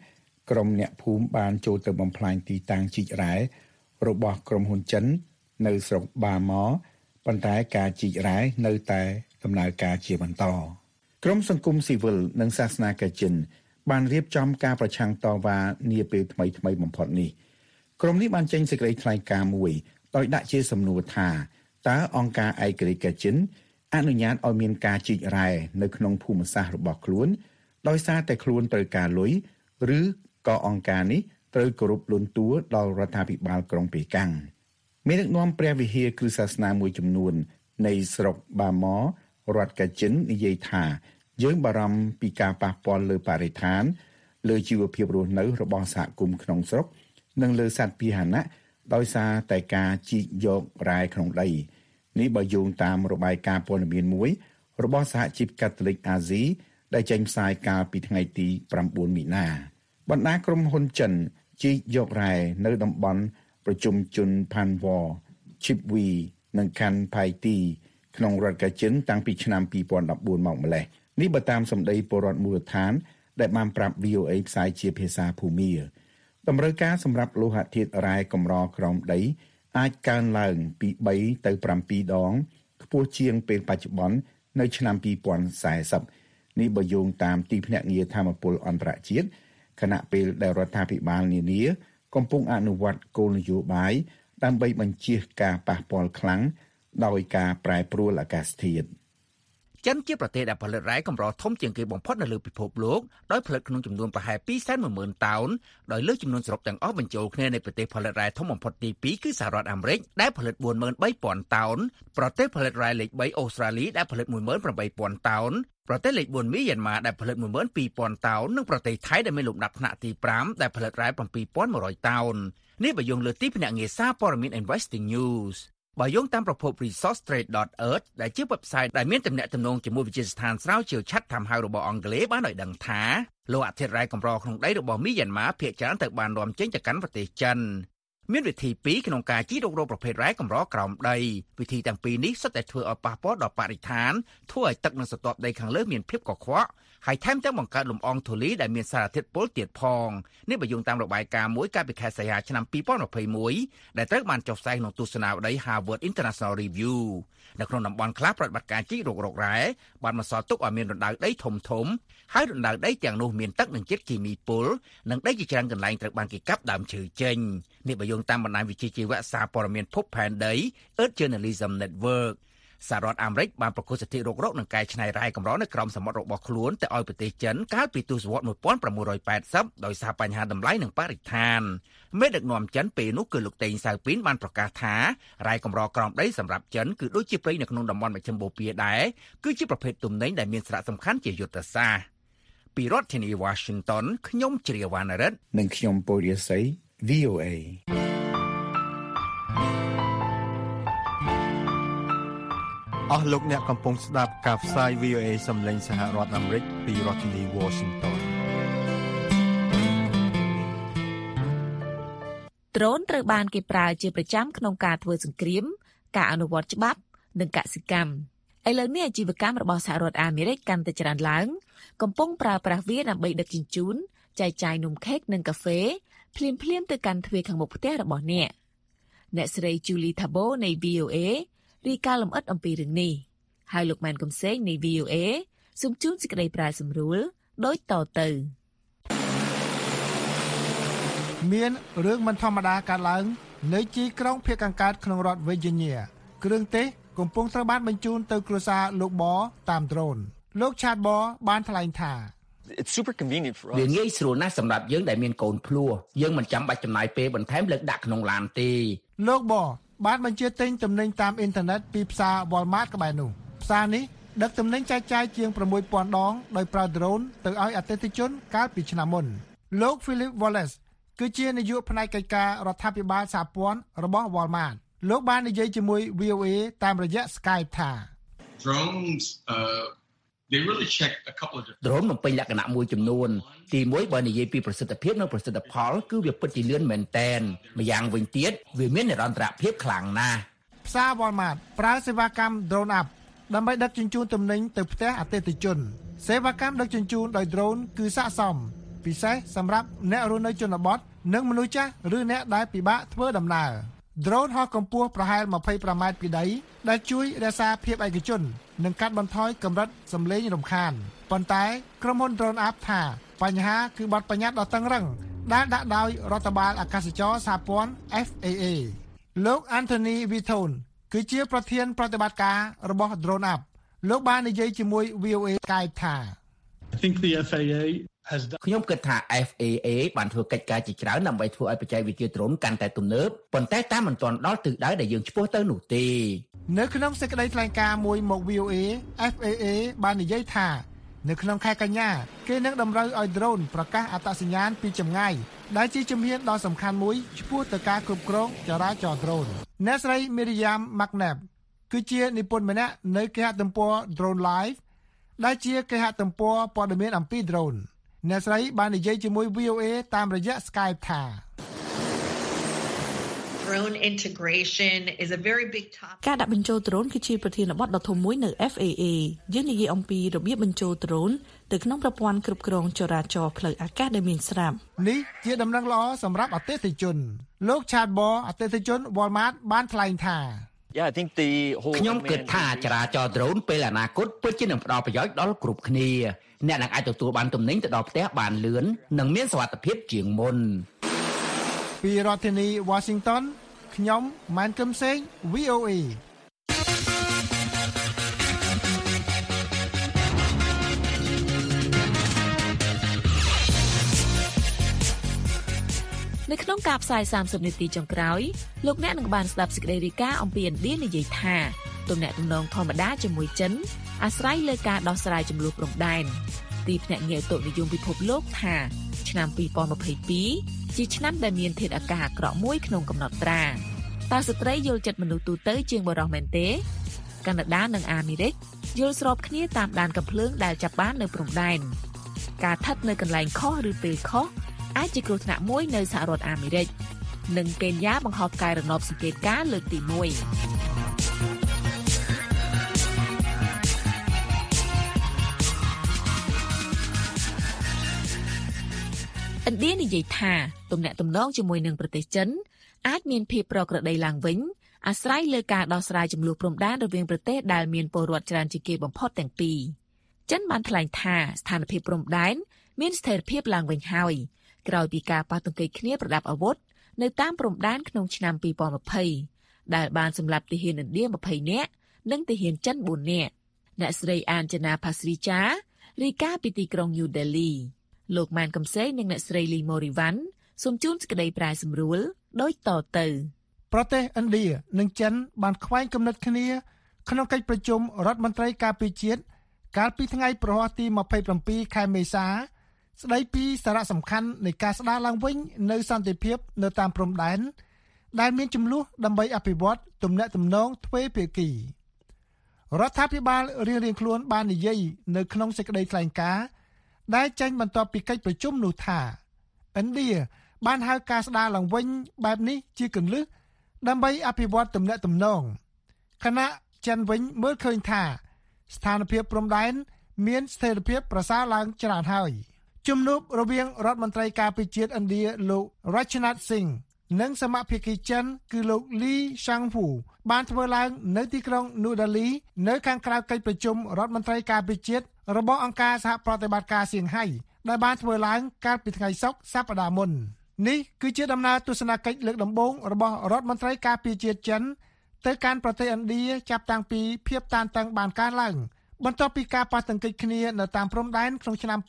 ក្រុមអ្នកភូមិបានចូលទៅបំផ្លាញទីតាំងជីករ៉ែរបស់ក្រុមហ៊ុនចិននៅស្រុកបាម៉ូប៉ុន្តែការជីករ៉ែនៅតែដំណើរការជាបន្តក្រុមសង្គមស៊ីវិលនិងសាសនាកាចិនបានរៀបចំការប្រឆាំងតវ៉ានាពេលថ្មីបំផុតនេះក្រុមនេះបានចេញសេចក្តីថ្លែងការណ៍មួយដោយដាក់ជាសំណួរថាតើអង្គការឯករាជ្យកាចិនអនុញ្ញាតឲ្យមានការជីករ៉ែនៅក្នុងភូមិសាស្ត្ររបស់ខ្លួនដោយសារតែខ្លួនត្រូវការលុយឬក៏អង្គការនេះត្រូវគោរពលន់តួដល់រដ្ឋាភិបាលក្រុងប៉េកាំងមានដឹកនាំព្រះវិហារគ្រឹះសាសនាមួយចំនួននៃស្រុកបាម៉ូរដ្ឋកាចិននិយាយថាយើងបារម្ភពីការប៉ះពាល់លើបរិស្ថានលើជីវភាពរស់នៅរបស់សហគមន៍ក្នុងស្រុកនិងលើសត្វពាហនៈដោយសារតែការជីកយករ៉ែក្នុងដីនេះបើយោងតាមរបាយការណ៍ព័ត៌មានមួយរបស់សហជីពកាតូលិកអាស៊ីដែលចេញផ្សាយកាលពីថ្ងៃទី9មីនាបណ្ដាក្រុមហ៊ុនចិនជីកយករ៉ែនៅតំបន់ប្រជុំជនផាន់វ៉ឈីបវីនិងខាន់ផៃទីក្នុងរដ្ឋកាចិនតាំងពីឆ្នាំ2014មកម្លេះនេះបើតាមសម្ដីពលរដ្ឋមូលដ្ឋានដែលបានប្រាប់ VOA ផ្សាយជាភាសាភូមាតម្រូវការសម្រាប់លោហៈធាតុរ៉ែកម្រក្រោមដីអាចកើនឡើងពី3ទៅ7ដងខ្ពស់ជាងពេលបច្ចុប្បន្ននៅឆ្នាំ2040នេះបើយោងតាមទីភ្នាក់ងារថាមពលអន្តរជាតិខណៈពេលដែលរដ្ឋាភិបាលនានាកំពុងអនុវត្តគោលនយោបាយដើម្បីបញ្ជៀសការប៉ះពាល់ខ្លាំងដោយការប្រែប្រួលអាកាសធាតុចិនជាប្រទេសដែលផលិតរ៉ែកម្រធំជាងគេបំផុតនៅលើពិភពលោកដោយផលិតក្នុងចំនួនប្រហែល 210,000 តោនដោយលើសចំនួនសរុបទាំងអស់បញ្ចូលគ្នានៃប្រទេសផលិតរ៉ែធំបំផុតទី2គឺសហរដ្ឋអាមេរិកដែលផលិត 43,000 តោនប្រទេសផលិតរ៉ែលេខ3អូស្ត្រាលីដែលផលិត 18,000 តោនប្រទេសលេខ4មីយ៉ាន់ម៉ាដែលផលិត 12,000 តោននិងប្រទេសថៃដែលមានលំដាប់ថ្នាក់ទី5ដែលផលិតរ៉ែ 7,100 តោននេះបើយោងលើទីភ្នាក់ងារសារព័ត៌មាន Investing Newsបើយោងតាមប្រភព resourcetrade.earth ដែលជា website ដែលមានទំនាក់ទំនងជាមួយវិទ្យាស្ថានស្រាវជ្រាវឆាត់តាមហៅរបស់អង់គ្លេសបានឲ្យដឹងថាលោហៈធាតុរ៉ែកម្រក្នុងដីរបស់មីយ៉ាន់ម៉ាភាគច្រើនទៅបាននាំចេញទៅកាន់ប្រទេសចិនមានវិធីពីរក្នុងការជីករកប្រភេទរ៉ែកម្រក្រោមដីវិធីទាំងពីរនេះសុទ្ធតែធ្វើឲ្យប៉ះពាល់ដល់បរិស្ថានធ្វើឲ្យទឹកនិងស្រទាប់ដីខាងលើមានភាពកខ្វក់ហើយថែមទាំងបង្កើតលំអងធូលីដែលមានសារធាតុពុលទៀតផងនេះបើយោងតាមរបាយការណ៍មួយកាលពីខែសីហាឆ្នាំ2021ដែលត្រូវបានចុះផ្សាយក្នុងទស្សនាវដ្តី Harvard International Review នៅក្នុងតំបន់ខ្លះប្រតិបត្តិការជីករករ៉ែបានបន្សល់ទុកឲ្យមានរណ្ដៅដីធំហើយរណ្ដៅដីទាំងនោះមានទឹកនិងជាតិគីមីពុលនិងដីជាច្រើនកន្លែងត្រូវបានគេកាប់ដើមឈើចេញនេះបើយោងតាមបណ្ដាញវិទ្យាជីវៈសារព័ត៌មានភពផែនដី Earth Journalism Network សហរដ្ឋអាមេរិកបានប្រកាសសិទ្ធិរករកនិងកែច្នៃរ៉ែកម្រនៅក្រោមសមុទ្ររបស់ខ្លួនទៅឲ្យប្រទេសចិនកាលពីទសវត្សរ៍1980ដោយសារបញ្ហាតម្លៃនិងបរិស្ថានមេដឹកនាំចិនពេលនោះគឺលោកតេងសៅពីនបានប្រកាសថារ៉ែកម្រក្រោមដីសម្រាប់ចិនគឺដូចជាព្រៃនៅក្នុងតំបន់មជ្ឈិមបូព៌ាដែរគឺជាប្រភេទទំនិញដែលមានសារៈសំខាន់ជាយុទ្ធសាស្ត្រពីរដ្ឋធានី Washington ខ្ញុំជ្រាវណ្ណរិទ្ធនិងខ្ញុំពូរិយស័យ VOA អស់លោកអ្នកកំពុងស្ដាប់ការផ្សាយ VOA សំឡេងសហរដ្ឋអាមេរិកពីរដ្ឋធានី Washington ដ្រូនត្រូវបានគេប្រើជាប្រចាំក្នុងការធ្វើសង្គ្រាមការអនុវត្តច្បាប់និងកសិកម្មឥឡូវនេះអាជីវកម្មរបស់សហរដ្ឋអាមេរិកកាន់តែច្រើនឡើងកំពុងប្រើប្រាស់វាដើម្បីដឹកជញ្ជូនចែកចាយនំខេកនិងកាហ្វេភ្លាមៗទៅកាន់ទ្វារខាងមុខផ្ទះរបស់អ្នកស្រី Julie Thabo នៃ VOAរីកាលំអិតអំពីរឿងនេះហើយលោកម៉ែនកំសែងនៃ VOA សូមជូនសេចក្តីប្រាយសម្រួលដូចតទៅមានរឿងមិនធម្មតាកើតឡើងនៅទីក្រុងភាគខាងកើតក្នុងរដ្ឋ Virginia គ្រឿងទេសកំពុងត្រូវបានបញ្ជូនទៅគ្រួសារលោកបតាមដ្រូនលោកឆាតបបានថ្លែងថា It's super convenient for us. វាងាយស្រួលណាស់សម្រាប់យើងដែលមានកូនភ្លោះយើងមិនចាំបាច់ចំណាយពេលបន្ថែមលើកដាក់ក្នុងឡានទេលោកបបានបញ្ជាទិញទំនិញតាមអ៊ីនធឺណិតពីផ្សារ Walmart ក្បែរនោះផ្សារនេះដឹកទំនិញចែកចាយជាង 6,000 ដងដោយប្រើដ្រូនទៅឲ្យអតិថិជនកាលពីឆ្នាំមុនលោក Philip Wallace គឺជានាយកផ្នែកកិច្ចការរដ្ឋាភិបាលសហព័ន្ធរបស់ Walmart លោកបាននិយាយជាមួយ VOA តាមរយៈ Skype ថា Drones they really check a couple of different ដ្រូនបំពេញលក្ខណៈមួយចំនួនទី1បើនិយាយពីប្រសិទ្ធភាពនិងប្រសិទ្ធផលគឺវាពិតជាលឿនមែនតែនម្យ៉ាងវិញទៀតវាមាននិរន្តរភាពខ្លាំងណាស់ផ្សារ Walmart ប្រើសេវាកម្ម Drone Up ដើម្បីដឹកជញ្ជូនទំនិញទៅផ្ទះអតិថិជនសេវាកម្មដឹកជញ្ជូនដោយ Drone គឺស័ក្តិសមពិសេសសម្រាប់អ្នករស់នៅជនបទនិងមនុស្សចាស់ឬអ្នកដែលពិបាកធ្វើដំណើរ Drone ហោះកម្ពស់ប្រហែល25ម៉ែត្រពីដីដែលជួយរក្សាភាពឯកជននិងកាត់បន្ថយកម្រិតសំឡេងរំខានប៉ុន្តែក្រុមហ៊ុន Drone App ថាបញ្ហាគឺបទបញ្ញត្តិដ៏តឹងរ៉ឹងដែលដាក់ដោយរដ្ឋបាលអាកាសចរសហព័ន្ធ FAA លោក Anthony Viton គឺជាប្រធានប្រតិបត្តិការរបស់ Drone App លោកបាននិយាយជាមួយ VOA Skype ថា I think the FAA ខ្ញុំគិតថា FAA បានធ្វើកិច្ចការជាច្រើនដើម្បីធ្វើឲ្យបច្ចេកវិទ្យា drone កាន់តែទំនើបប៉ុន្តែតាមមិនទាន់ដល់ទិសដៅដែលយើងឆ្ពោះទៅនោះទេនៅក្នុងសេចក្តីថ្លែងការណ៍មួយមក VOA FAA បាននិយាយថានៅក្នុងខែកញ្ញាគេនឹងតម្រូវឲ្យ drone ប្រកាសអត្តសញ្ញាណពីចម្ងាយដែលជាជំហានដ៏សំខាន់មួយឆ្ពោះទៅការគ្រប់គ្រងចរាចរណ៍ drone អ្នកស្រី Miriam McNabb គឺជានិពន្ធម្នាក់នៅគេហទំព័រ Drone Live ដែលជាគេហទំព័រព័ត៌មានអំពី drone អ្នកស្រីបាននិយាយជាមួយ VOA តាមរយៈ Skype ថា Drone integration is a very big topic ការដាក់បញ្ចូល drone គឺជាប្រធានបទដ៏ធំមួយនៅ FAA យើងនិយាយអំពីរបៀបបញ្ចូល drone ទៅក្នុងប្រព័ន្ធគ្រប់គ្រងចរាចរណ៍ផ្លូវអាកាសដែលមានស្រាប់នេះជាដំណឹងល្អសម្រាប់អតិថិជនលោក Chadbor អតិថិជន Walmart បានថ្លែងថាខ្ញុំគិតថាចរាចរណ៍ drone ពេលអនាគតពិតជានឹងផ្ដល់ប្រយោជន៍ដល់គ្រប់គ្នាអ្នកនឹងអាចទទួលបានទំនិញទៅដល់ផ្ទះបានលឿននិងមានសុវត្ថិភាពជាងមុនពីរដ្ឋធានី Washington ខ្ញុំម៉ែនកឹមសេង VOA នៅក្នុងការផ្សាយ30នាទីចុងក្រោយលោកអ្នកនឹងបានស្ដាប់សេចក្តីរាយការណ៍អំពីឥណ្ឌានិយាយថាទំនាក់ទំនងធម្មតាជាមួយចិនអាស្រ័យលើការដោះស្រាយជម្លោះព្រំដែនទីភ្នាក់ងារឧតុនិយមពិភពលោកថាឆ្នាំ2022ជាឆ្នាំដែលមានធាតុអាកាសអាក្រក់មួយក្នុងកំណត់ត្រាតើស្ត្រីយល់ចិត្តមនុស្សទូទៅជាងបុរសមែនទេកាណាដានិងអាមេរិកយល់ស្របគ្នាតាមដានកាំភ្លើងដែលចាប់បាននៅព្រំដែនការស្ថិតនៅកន្លែងខុសឬពេលខុសអាចជាគ្រោះថ្នាក់មួយនៅសហរដ្ឋអាមេរិកនិងកេនយ៉ាបង្ហោះផ្កាយរណបសង្កេតការណ៍លើកទី1ឥណ្ឌានិយាយថាទំនាក់ទំនងជាមួយនឹងប្រទេសចិនអាចមានភាពប្រក្រតីឡើងវិញអាស្រ័យលើការដោះស្រាយជម្លោះព្រំដែនរវាងប្រទេសដែលមានពលរដ្ឋច្រើនជាងគេបំផុតទាំងពីរចិនបានថ្លែងថាស្ថានភាពព្រំដែនមានស្ថិរភាពឡើងវិញហើយក្រោយពីការប៉ះទង្គិចគ្នាប្រដាប់អាវុធនៅតាមព្រំដែនក្នុងឆ្នាំ2020ដែលបានសម្លាប់ទាហានឥណ្ឌា20នាក់និងទាហានចិន4នាក់អ្នកស្រីអានជណាផាស្រីចារាយការណ៍ពីទីក្រុង New Delhi លោកម៉ែនកំសែងនិងអ្នកស្រីលីម៉ូរីវ៉ាន់សូមជូនសេចក្តីប្រាយសម្រួលដូចតទៅប្រទេសឥណ្ឌានិងចិនបានខ្វែងគំនិតគ្នាក្នុងកិច្ចប្រជុំរដ្ឋមន្ត្រីការពារជាតិកាលពីថ្ងៃប្រហ័សទី27ខែមេសាស្ដីពីសារៈសំខាន់នៃការស្ដារឡើងវិញនៅសន្តិភាពនៅតាមព្រំដែនដែលមានចំនួនដើម្បីអភិវឌ្ឍទំនាក់ទំនងទ្វេភាគីរដ្ឋាភិបាលរៀងៗខ្លួនបាននិយាយនៅក្នុងសេចក្តីថ្លែងការណ៍ដែលចេញបន្ទាប់ពីកិច្ចប្រជុំនោះថាឥណ្ឌាបានហៅការស្ដារឡើងវិញបែបនេះជាគន្លឹះដើម្បីអភិវឌ្ឍទំនាក់ទំនងខណៈចិនវិញមើលឃើញថាស្ថានភាពព្រំដែនមានស្ថិរភាពប្រសើរឡើងច្រើនហើយជំនួបរវាងរដ្ឋមន្ត្រីការពារជាតិឥណ្ឌាលោក Rajnath Singh និងសមាភិកចិនគឺលោក Lee Shang-hu បានធ្វើឡើងនៅទីក្រុង New Delhi នៅខាងក្រៅកិច្ចប្រជុំរដ្ឋមន្ត្រីការពារជាតិរបស់អង្គការសហប្រតិបត្តិការសៀងហៃដែលបានធ្វើឡើងកាលពីថ្ងៃសុក្រសប្តាហ៍មុននេះគឺជាដំណើរទស្សនកិច្ចលើកដំបូងរបស់រដ្ឋមន្ត្រីការពារជាតិចិនទៅកាន់ប្រទេសឥណ្ឌាចាប់តាំងពីភាពតានតឹងបានកើនឡើងបន្ទាប់ពីការប៉ះទង្គិចគ្នានៅតាមព្រំដែនក្នុងឆ្នាំ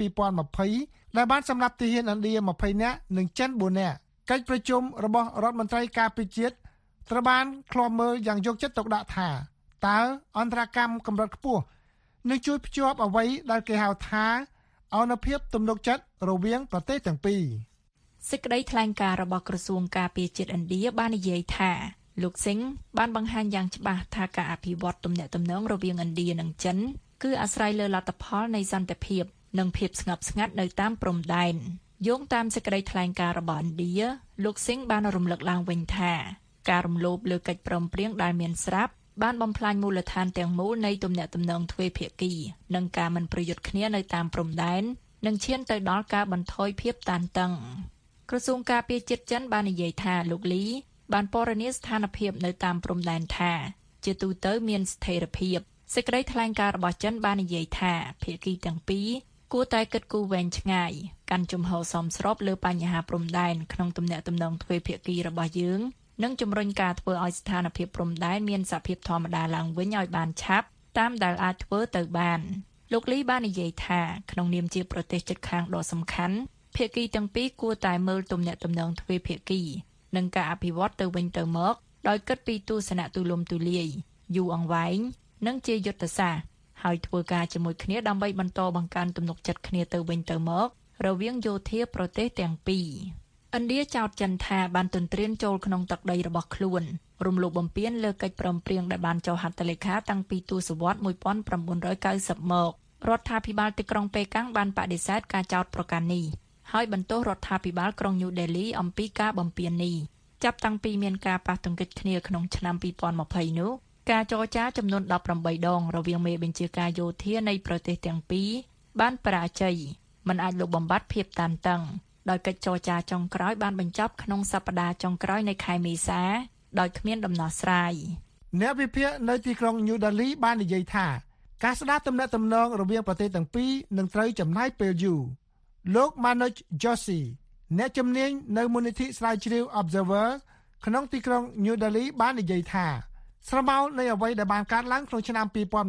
2020ដែលបានសម្លាប់ទាហានឥណ្ឌា20នាក់និងចិន4នាក់កិច្ចប្រជុំរបស់រដ្ឋមន្ត្រីការពារជាតិត្រូវបានឃ្លាំមើលយ៉ាងយកចិត្តទុកដាក់ថាតើអន្តរកម្មកម្រិតខ្ពស់នឹងជួយភ្ជាប់អ្វីដែលគេហៅថាអនុភាពទំនុកចិត្តរវាងប្រទេសទាំងពីរសេចក្តីថ្លែងការណ៍របស់ក្រសួងការពារជាតិឥណ្ឌាបាននិយាយថាលោកស៊ីងបានបង្ហាញយ៉ាងច្បាស់ថាការអភិវឌ្ឍទំនាក់ទំនងរវាងឥណ្ឌានិងចិនគឺអាស្រ័យលើលទ្ធផលនៃសន្តិភាពនិងភាពស្ងប់ស្ងាត់នៅតាមព្រំដែនយោងតាមសេចក្តីថ្លែងការណ៍របស់ឥណ្ឌាលោកស៊ីងបានរំលឹកឡើងវិញថាការរំលោភលើកិច្ចព្រមព្រៀងដែលមានស្រាប់បានបំផ្លាញមូលដ្ឋានទាំងមូលនៃទំនាក់ទំនងទ្វេភាគីនិងការមិនប្រយុទ្ធគ្នានៅតាមព្រំដែននិងឈានទៅដល់ការបន្ថយភាពតានតឹងក្រសួងការពារជាតិចិនបាននិយាយថាលោកលីបានពណ៌នាស្ថានភាពនៅតាមព្រំដែនថាជាទូទៅមានស្ថិរភាពសេចក្តីថ្លែងការណ៍របស់ចិនបាននិយាយថាភាគីទាំងពីរគួរតែគិតគូរវែងឆ្ងាយកាន់ជំហរសមស្របលើបញ្ហាព្រំដែនក្នុងទំនាក់ទំនងទ្វេភាគីរបស់យើងនិងជំរុញការធ្វើឲ្យស្ថានភាពព្រំដែនមានសភាពធម្មតាឡើងវិញឲ្យបានឆាប់តាមដែលអាចធ្វើទៅបានលោកលីបាននិយាយថាក្នុងនាមជាប្រទេសជិតខាងដ៏សំខាន់ភាគីទាំងពីរគួរតែមើលទំនាក់ទំនងទ្វេភាគីនិងការអភិវឌ្ឍទៅវិញទៅមកដោយគិតពីទស្សនៈទូលំទូលាយយូរអង្វែងនិងជាយុទ្ធសាស្ត្រហើយធ្វើការជាមួយគ្នាដើម្បីបន្តបង្កើនទំនុកចិត្តគ្នាទៅវិញទៅមករវាងយោធាប្រទេសទាំងពីរឥណ្ឌាចោទចិនថាបានទន្ទ្រានចូលក្នុងទឹកដីរបស់ខ្លួនរំលោភបំពានលើកិច្ចព្រមព្រៀងដែលបានចុះហត្ថលេខាតាំងពីទសវត្សរ៍1990មករដ្ឋាភិបាលទីក្រុងប៉េកាំងបានបដិសេធការចោទប្រកាន់នេះហើយបន្ទោសរដ្ឋាភិបាលក្រុងញូដេលីអំពីការបំពាននេះចាប់តាំងពីមានការប៉ះទង្គិចគ្នាក្នុងឆ្នាំ2020នោះការចរចាចំនួន18ដងរវាងមេបញ្ជាការយោធានៃប្រទេសទាំងពីរបានបរាជ័យមិនអាចលុបបំបាត់ភាពតានតឹងដោយកិច្ចចរចាចុងក្រោយបានបញ្ចប់ក្នុងសប្តាហ៍ចុងក្រោយនៃខែមេសាដោយគ្មានដំណោះស្រាយអ្នកវិភាគនៅទីក្រុងញូដេលីបាននិយាយថាការស្ដារទំនាក់ទំនងរវាងប្រទេសទាំងពីរនឹងត្រូវចំណាយពេលយូរលោក Manoj Joshi អ្នកជំនាញនៅមូលនិធិស្រាវជ្រាវ Observer ក្នុងទីក្រុងញូដេលីបាននិយាយថាស្រមោលនៃអ្វីដែលបានកើតឡើងក្នុងឆ្នាំ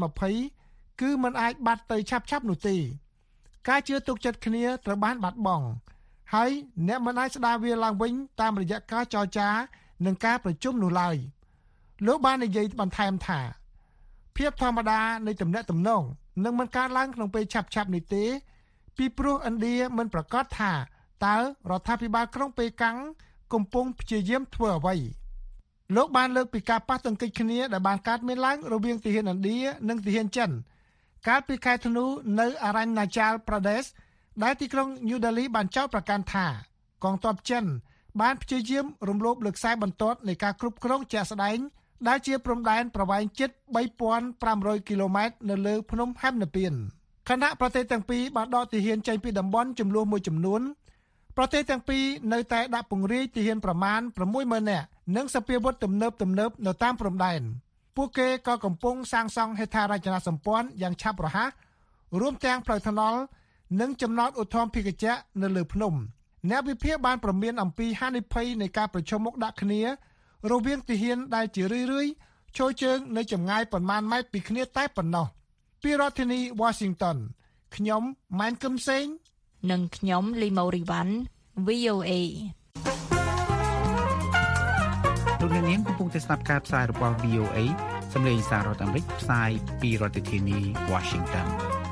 2020គឺមិនអាចបាត់ទៅឆាប់ៗនោះទេការជឿទុកចិត្តគ្នាត្រូវបានបាត់បង់ហើយអ្នកមិនអាចស្ដារវាឡើងវិញតាមរយៈការចរចានិងការប្រជុំនោះឡើយលោកបាននិយាយបន្ថែមថាភាពធម្មតានៃទំនាក់ទំនងនឹងមិនកើតឡើងក្នុងពេលឆាប់ៗនេះទេពីព្រោះឥណ្ឌាមិនប្រកាសថាតើរដ្ឋាភិបាលក្រុងប៉េកាំងកំពុងព្យាយាមធ្វើអ្វីលោកបានលើកពីការប៉ះទង្គិចគ្នាដែលបានកើតមានឡើងរវាងទាហានឥណ្ឌានិងទាហានចិនកាលពីខែធ្នូនៅArunachal Pradeshដែលទីក្រុងញូដេលីបានចោទប្រកាន់ថាកងទ័ពចិនបានព្យាយាមរំលោភលើខ្សែបន្ទាត់នៃការគ្រប់គ្រងជាក់ស្ដែងដែលជាព្រំដែនប្រវែងជិត 3,500 គីឡូម៉ែត្រនៅលើភ្នំហែមនិពានខណៈប្រទេសទាំងពីរបានដកទាហានចេញពីតំបន់ចំនួនមួយចំនួនប្រទេសទាំងពីរនៅតែដាក់ពង្រាយទាហានប្រមាណ 60,000 នាក់និងសព្វាវុធទំនើបនៅតាមព្រំដែនពួកគេក៏កំពុងសាងសង់ហេដ្ឋារចនាសម្ព័ន្ធយ៉ាងឆាប់រហ័សរួមទាំងផ្លូវថ្នល់និងចំណតឧទ្ធម្ភាគចក្រនៅលើភ្នំអ្នកវិភាគបានព្រមានអំពីហានិភ័យនៃការប្រឈមមុខដាក់គ្នារវាងទាហានដែលជារឿយៗឈរជើងនៅចម្ងាយប៉ុន្មានម៉ែត្រពីគ្នាតែប៉ុណ្ណោះពីរដ្ឋធានី Washington ខ្ញុំម៉ែនគឹមសេងនិងខ្ញុំលីម៉ូរីវ៉ាន់ VOA លោកអ្នកនាងកំពុងតែស្ដាប់ការផ្សាយរបស់ VOA សម្លេងសាររដ្ឋអាមេរិកផ្សាយពីរដ្ឋធានី Washington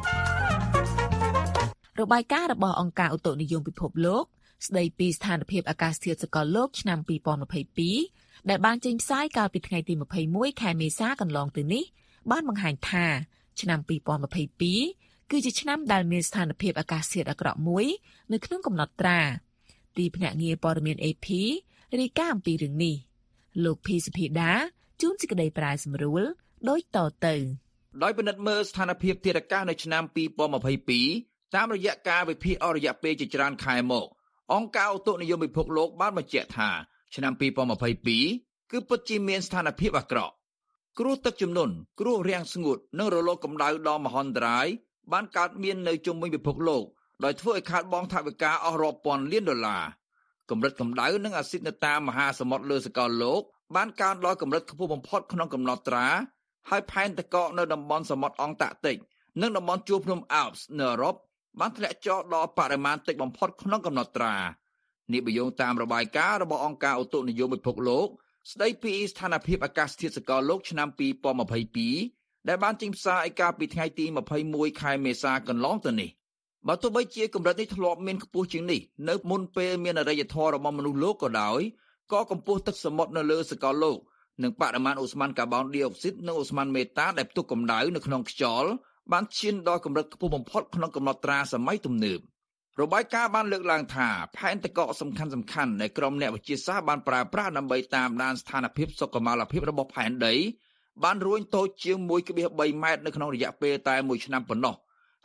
របាយការណ៍របស់អង្គការឧតុនិយមពិភពលោកស្ដីពីស្ថានភាពអាកាសធាតុសកលលោកឆ្នាំ2022ដែលបានចេញផ្សាយកាលពីថ្ងៃទី21ខែមេសាកន្លងទៅនេះបានបង្ហាញថាឆ្នាំ2022គឺជាឆ្នាំដែលមានស្ថានភាពអាកាសធាតុអាក្រក់មួយនៅក្នុងកំណត់ត្រាទីភ្នាក់ងារព័ត៌មាន AP រាយការណ៍អំពីរឿងនេះលោកភីសុភីដាជួនសេចក្តីប្រាយសម្រួលដូចតទៅដោយពិនិត្យមើលស្ថានភាពធាតុអាកាសនៅឆ្នាំ2022តាមរយៈការវិភាគអស់រយៈពេលជាច្រើនខែមកអង្គការឧតុនិយមពិភពលោកបានបញ្ជាក់ថាឆ្នាំ2022គឺពិតជាមានស្ថានភាពអាក្រក់គ្រោះទឹកជំនន់គ្រោះរាំងស្ងួតនិងរលកកម្ដៅដ៏មហន្តរាយបានកើតមាននៅជុំវិញពិភពលោកដោយធ្វើឲ្យខាតបង់ថវិកាអស់រាប់ពាន់លានដុល្លារកម្រិតកម្ដៅនិងអាស៊ីតនៅតាមមហាសមុទ្រលើសកលលោកបានកើនដល់កម្រិតខ្ពស់បំផុតក្នុងកំណត់ត្រាហើយផែនទឹកកកនៅតំបន់សមុទ្រអង់តាក់ទិកនិងតំបន់ជួរភ្នំអាល់ព្សនៅអឺរ៉ុបបានធ្លាក់ចុះដល់បរិមាណតិចបំផុតក្នុងកំណត់ត្រានេះបញ្យងតាមរបាយការណ៍របស់អង្គការឧតុនិយមពិភពលោកស្ដីពីស្ថានភាពអាកាសធាតុសកលលោកឆ្នាំ2022ដែលបានចេញផ្សាយកាលពីថ្ងៃទី21ខែមេសាកន្លងទៅនេះបើទោះបីជាកម្រិតនេះធ្លាប់មានខ្ពស់ជាងនេះនៅមុនពេលមានអរិយធម៌របស់មនុស្សលោកក៏ដោយក៏កម្ពស់ទឹកសមុទ្រនៅលើសកលលោកនិងបរិមាណអូស្មန်កាបូនឌីអុកស៊ីតនិងអូស្មန်មេតាដែលផ្ទុកកម្ដៅនៅក្នុងខ្យល់បានឈានដល់កម្រិតខ្ពស់បំផុតក្នុងកំណត់ត្រាសម័យទំនើបរបាយការណ៍បានលើកឡើងថាផែនទឹកកកសំខាន់ៗដែលក្រុមអ្នកវិទ្យាសាស្ត្របានប្រើប្រាស់ដើម្បីតាមដានស្ថានភាពសុខុមាលភាពរបស់ផែនដីបានរួញតូចជាង 1.3 ម៉ែត្រនៅក្នុងរយៈពេលតែ1ឆ្នាំប៉ុណ្ណោះ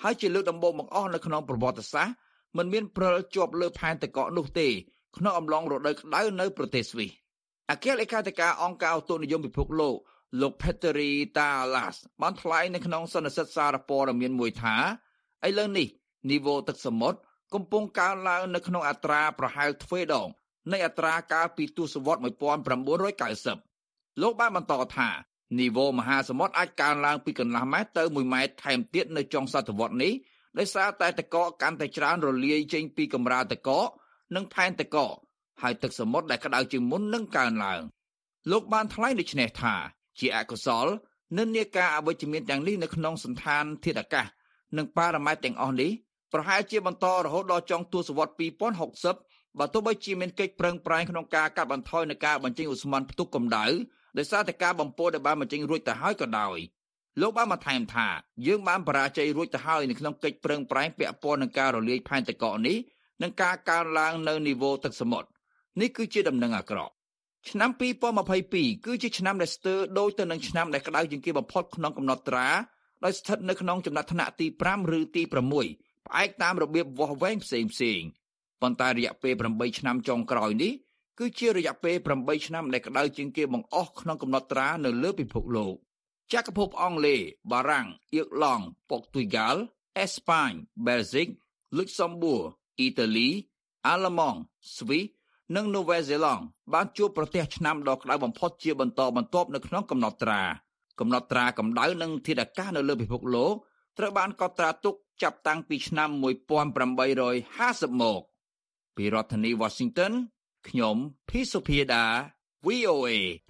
ហើយជាលើកដំបូងបង្អស់នៅក្នុងប្រវត្តិសាស្ត្រមិនមានព្រិលជាប់លើផែនទឹកកកនោះទេក្នុងអំឡុងរដូវក្តៅនៅប្រទេសស្វីសអគ្គលេខាធិការអង្គការឧតុនិយមពិភពលោក Petteri Taalas បានថ្លែងនៅក្នុងសន្និសីទសារព័ត៌មានមួយថាឥឡូវនេះនីវ៉ូទឹកសមុទ្រកំពុងកើនឡើងនៅក្នុងអត្រាប្រហែលទ្វេដងនៃអត្រាកាលពីទសវត្សរ៍1990លោកបានបន្តថានីវ៉ូមហាសមុទ្រអាចកើនឡើងពីកន្លះម៉ែត្រទៅ1ម៉ែត្រថែមទៀតនៅចុងសតវត្សរ៍នេះដោយសារតែទឹកកកកាន់តែច្រើនរលាយចេញពីកម្រាលទឹកកកនិងផែនទឹកកកហើយទឹកសមុទ្រដែលក្តៅជាងមុននឹងកើនឡើងលោកបានថ្លែងដូចនេះថាជាអកុសលនិន្នាការអវិជ្ជមានទាំងនេះនៅក្នុងសន្តានធាតុអាកាសនិងប៉ារ៉ាម៉ែត្រទាំងអស់នេះប្រហែលជាបន្តរហូតដល់ចុងទសវត្សរ៍2060បើទោះបីជាមានកិច្ចប្រឹងប្រែងក្នុងការកាត់បន្ថយនៃការបញ្ចេញឧស្ម័នផ្ទុកកម្ដៅដោយសារតែការបំពុលដែលបានបញ្ចេញរួចទៅហើយក៏ដោយលោកបានបន្ថែមថាយើងបានបរាជ័យរួចទៅហើយនៅក្នុងកិច្ចប្រឹងប្រែងពាក់ព័ន្ធនឹងការរលាយផែនទឹកកកនេះនិងការកើនឡើងនៅនីវ៉ូទឹកសមុទ្រនេះគឺជាដំណឹងអាក្រក់ឆ្នាំ2022គឺជាឆ្នាំដែលស្ទើរដូចទៅនឹងឆ្នាំដែលក្តៅជាងគេបំផុតក្នុងកំណត់ត្រាដោយស្ថិតនៅក្នុងចំណាត់ថ្នាក់ទី5ឬទី6ផ្អែកតាមរបៀបវាស់វែងផ្សេងប៉ុន្តែរយៈពេល8ឆ្នាំចុងក្រោយនេះគឺជារយៈពេល8ឆ្នាំដែលក្តៅជាងគេបង្អស់ក្នុងកំណត់ត្រានៅលើពិភពលោកចក្រភពអង់គ្លេសបារាំងអៀរឡង់ប៉ុកទុយហ្គាល់អេស្ប៉ាញបែលហ្សិកលុចសំបួរអ៊ីតាលីអាល្លឺម៉ង់ស្វីសនិងនូវែលសេឡង់បានជួបប្រទះឆ្នាំដ៏ក្តៅបំផុតជាបន្តបន្ទាប់នៅក្នុងកំណត់ត្រាកម្ដៅនិងធាតុអាកាសនៅលើពិភពលោកត្រូវបានកត់ត្រាទុកចាប់តាំងពីឆ្នាំ1850មកពីរដ្ឋធានី Washington ខ្ញុំភីសុភាដា VOA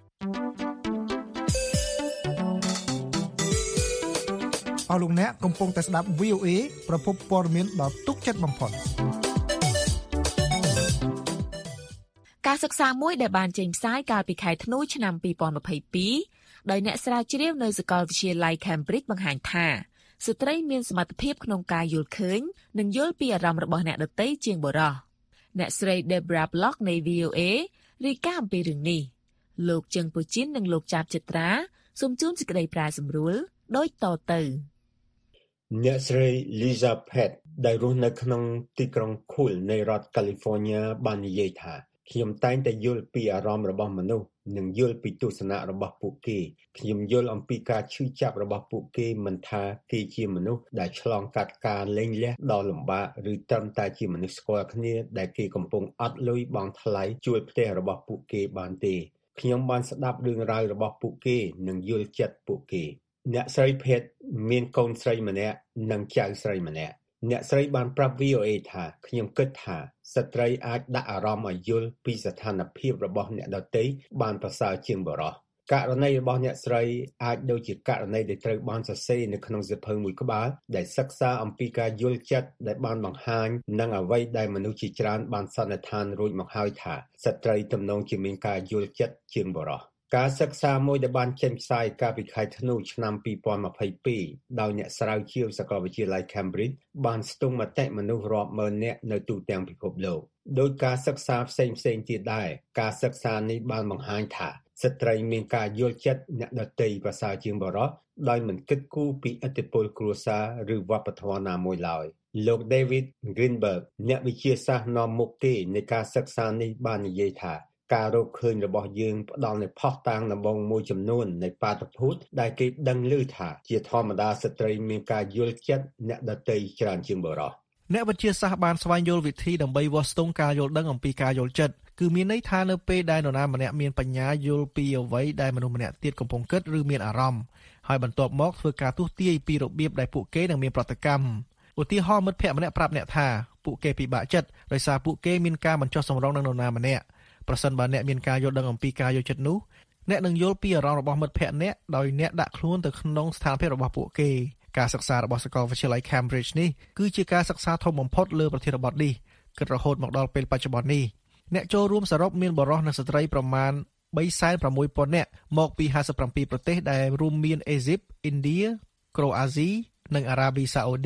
អស់លោកអ្នកកំពុងតែស្ដាប់ VOA ប្រភពព័ត៌មានដ៏ទុកចិត្តបំផុតការសិក្សាមួយដែលបានចេញផ្សាយកាលពីខែធ្នូឆ្នាំ2022ដោយអ្នកស្រាវជ្រាវនៅសាកលវិទ្យាល័យ Cambridge បង្ហាញថាស្ត្រីមានសមត្ថភាពក្នុងការយល់ឃើញនិងយល់ពីអារម្មណ៍របស់អ្នកដទៃជាងបុរសអ្នកស្រី Deborah Block នៃ VOA រាយការណ៍អំពីរឿងនេះលោកជឹងពូជីននិងលោកចាបចិត្រាសូមជូនសេចក្តីប្រាសម្រួលដូចតទៅអ្នកស្រី Lisa Pett ដែលរស់នៅក្នុងទីក្រុង Cool នៃរដ្ឋ California បាននិយាយថាខ្ញុំតែងតែយល់ពីអារម្មណ៍របស់មនុស្សនិងយល់ពីទស្សនៈរបស់ពួកគេខ្ញុំយល់អំពីការឈឺចាប់របស់ពួកគេមិនថាគេជាមនុស្សដែលឆ្លងកាត់ការលែងលះដ៏លំបាកឬត្រឹមតែជាមនុស្សស្គាល់គ្នាដែលគេកំពុងអត់លុយបង់ថ្លៃជួលផ្ទះរបស់ពួកគេបានទេខ្ញុំបានស្ដាប់រឿងរ៉ាវរបស់ពួកគេនិងយល់ចិត្តពួកគេអ្នកស្រីភេទមានកូនស្រីម្នាក់និងចៅស្រីម្នាក់អ្នកស្រីបានប្រាប់ VOA ថាខ្ញុំគិតថាស្ត្រីអាចដាក់អារម្មណ៍ឲ្យយល់ពីស្ថានភាពរបស់អ្នកដទៃបានប្រសើរជាងបុរសករណីរបស់អ្នកស្រីអាចដូចជាករណីដែលត្រូវបានសរសេរនៅក្នុងសៀវភៅមួយក្បាលដែលសិក្សាអំពីការយល់ចិត្តដែលបានបង្ហាញនិងអ្វីដែលមនុស្សជាច្រើនបានសន្និដ្ឋានរួចមកហើយថាស្ត្រីទំនងជាមានការយល់ចិត្តជាងបុរសការសិក្សាមួយដែលបានចេញផ្សាយកាលពីខែធ្នូឆ្នាំ2022ដោយអ្នកស្រាវជ្រាវសាកលវិទ្យាល័យ Cambridge បានស្ទង់មតិមនុស្សរាប់ម៉ឺននាក់នៅទូទាំងពិភពលោកដោយការសិក្សាផ្សេងៗទៀតដែរការសិក្សានេះបានបង្ហាញថាស្ត្រីមានការយល់ចិត្តអ្នកដទៃប្រសើរជាងបុរសដោយមិនគិតគូរពីឥទ្ធិពលគ្រួសារឬវប្បធម៌ណាមួយឡើយលោក David Greenberg អ្នកវិទ្យាសាស្ត្រនាំមុខគេនៃការសិក្សានេះបាននិយាយថាការរកឃើញរបស់យើងផ្ដល់នូវផុសតាងដំបូងមួយចំនួននៃបាតុភូតដែលគេដឹងឮថាជាធម្មតាស្ត្រីមានការយល់ចិត្តអ្នកដទៃច្រើនជាងបុរសអ្នកវិទ្យាសាស្ត្របានស្វែងយល់វិធីដើម្បីវាស់ស្ទង់ការយល់ដឹងអំពីការយល់ចិត្តគឺមានន័យថានៅពេលដែលនរណាម្នាក់មានបញ្ញាយល់ពីអ្វីដែលមនុស្សម្នាក់ទៀតកំពុងគិតឬមានអារម្មណ៍ហើយបន្ទាប់មកធ្វើការទស្សន៍ទាយពីរបៀបដែលពួកគេនឹងមានប្រតិកម្មឧទាហរណ៍មិត្តភក្តិម្នាក់ប្រាប់អ្នកថាពួកគេពិបាកចិត្តដោយសារពួកគេមានការមិនចុះសម្រុងនឹងនរណាម្នាក់ប្រសិនបើអ្នកមានការយល់ដឹងអំពីការយល់ចិត្តនោះអ្នកនឹងយល់ពីអារម្មណ៍របស់មិត្តភក្តិអ្នកដោយអ្នកដាក់ខ្លួនទៅក្នុងស្ថានភាពរបស់ពួកគេការសិក្សារបស់សាកលវិទ្យាល័យ Cambridge នេះគឺជាការសិក្សាធំបំផុតលើប្រធានបទនេះគិតរហូតមកដល់ពេលបច្ចុប្បន្ននេះអ្នកចូលរួមសរុបមានបុរសនិងស្ត្រីប្រមាណ 360,000 នាក់មកពី57ប្រទេសដែលរួមមានអេស៊ីប ឥណ្ឌា ក្រូអាស៊ីនិងអារ៉ាប៊ីសាអូឌីត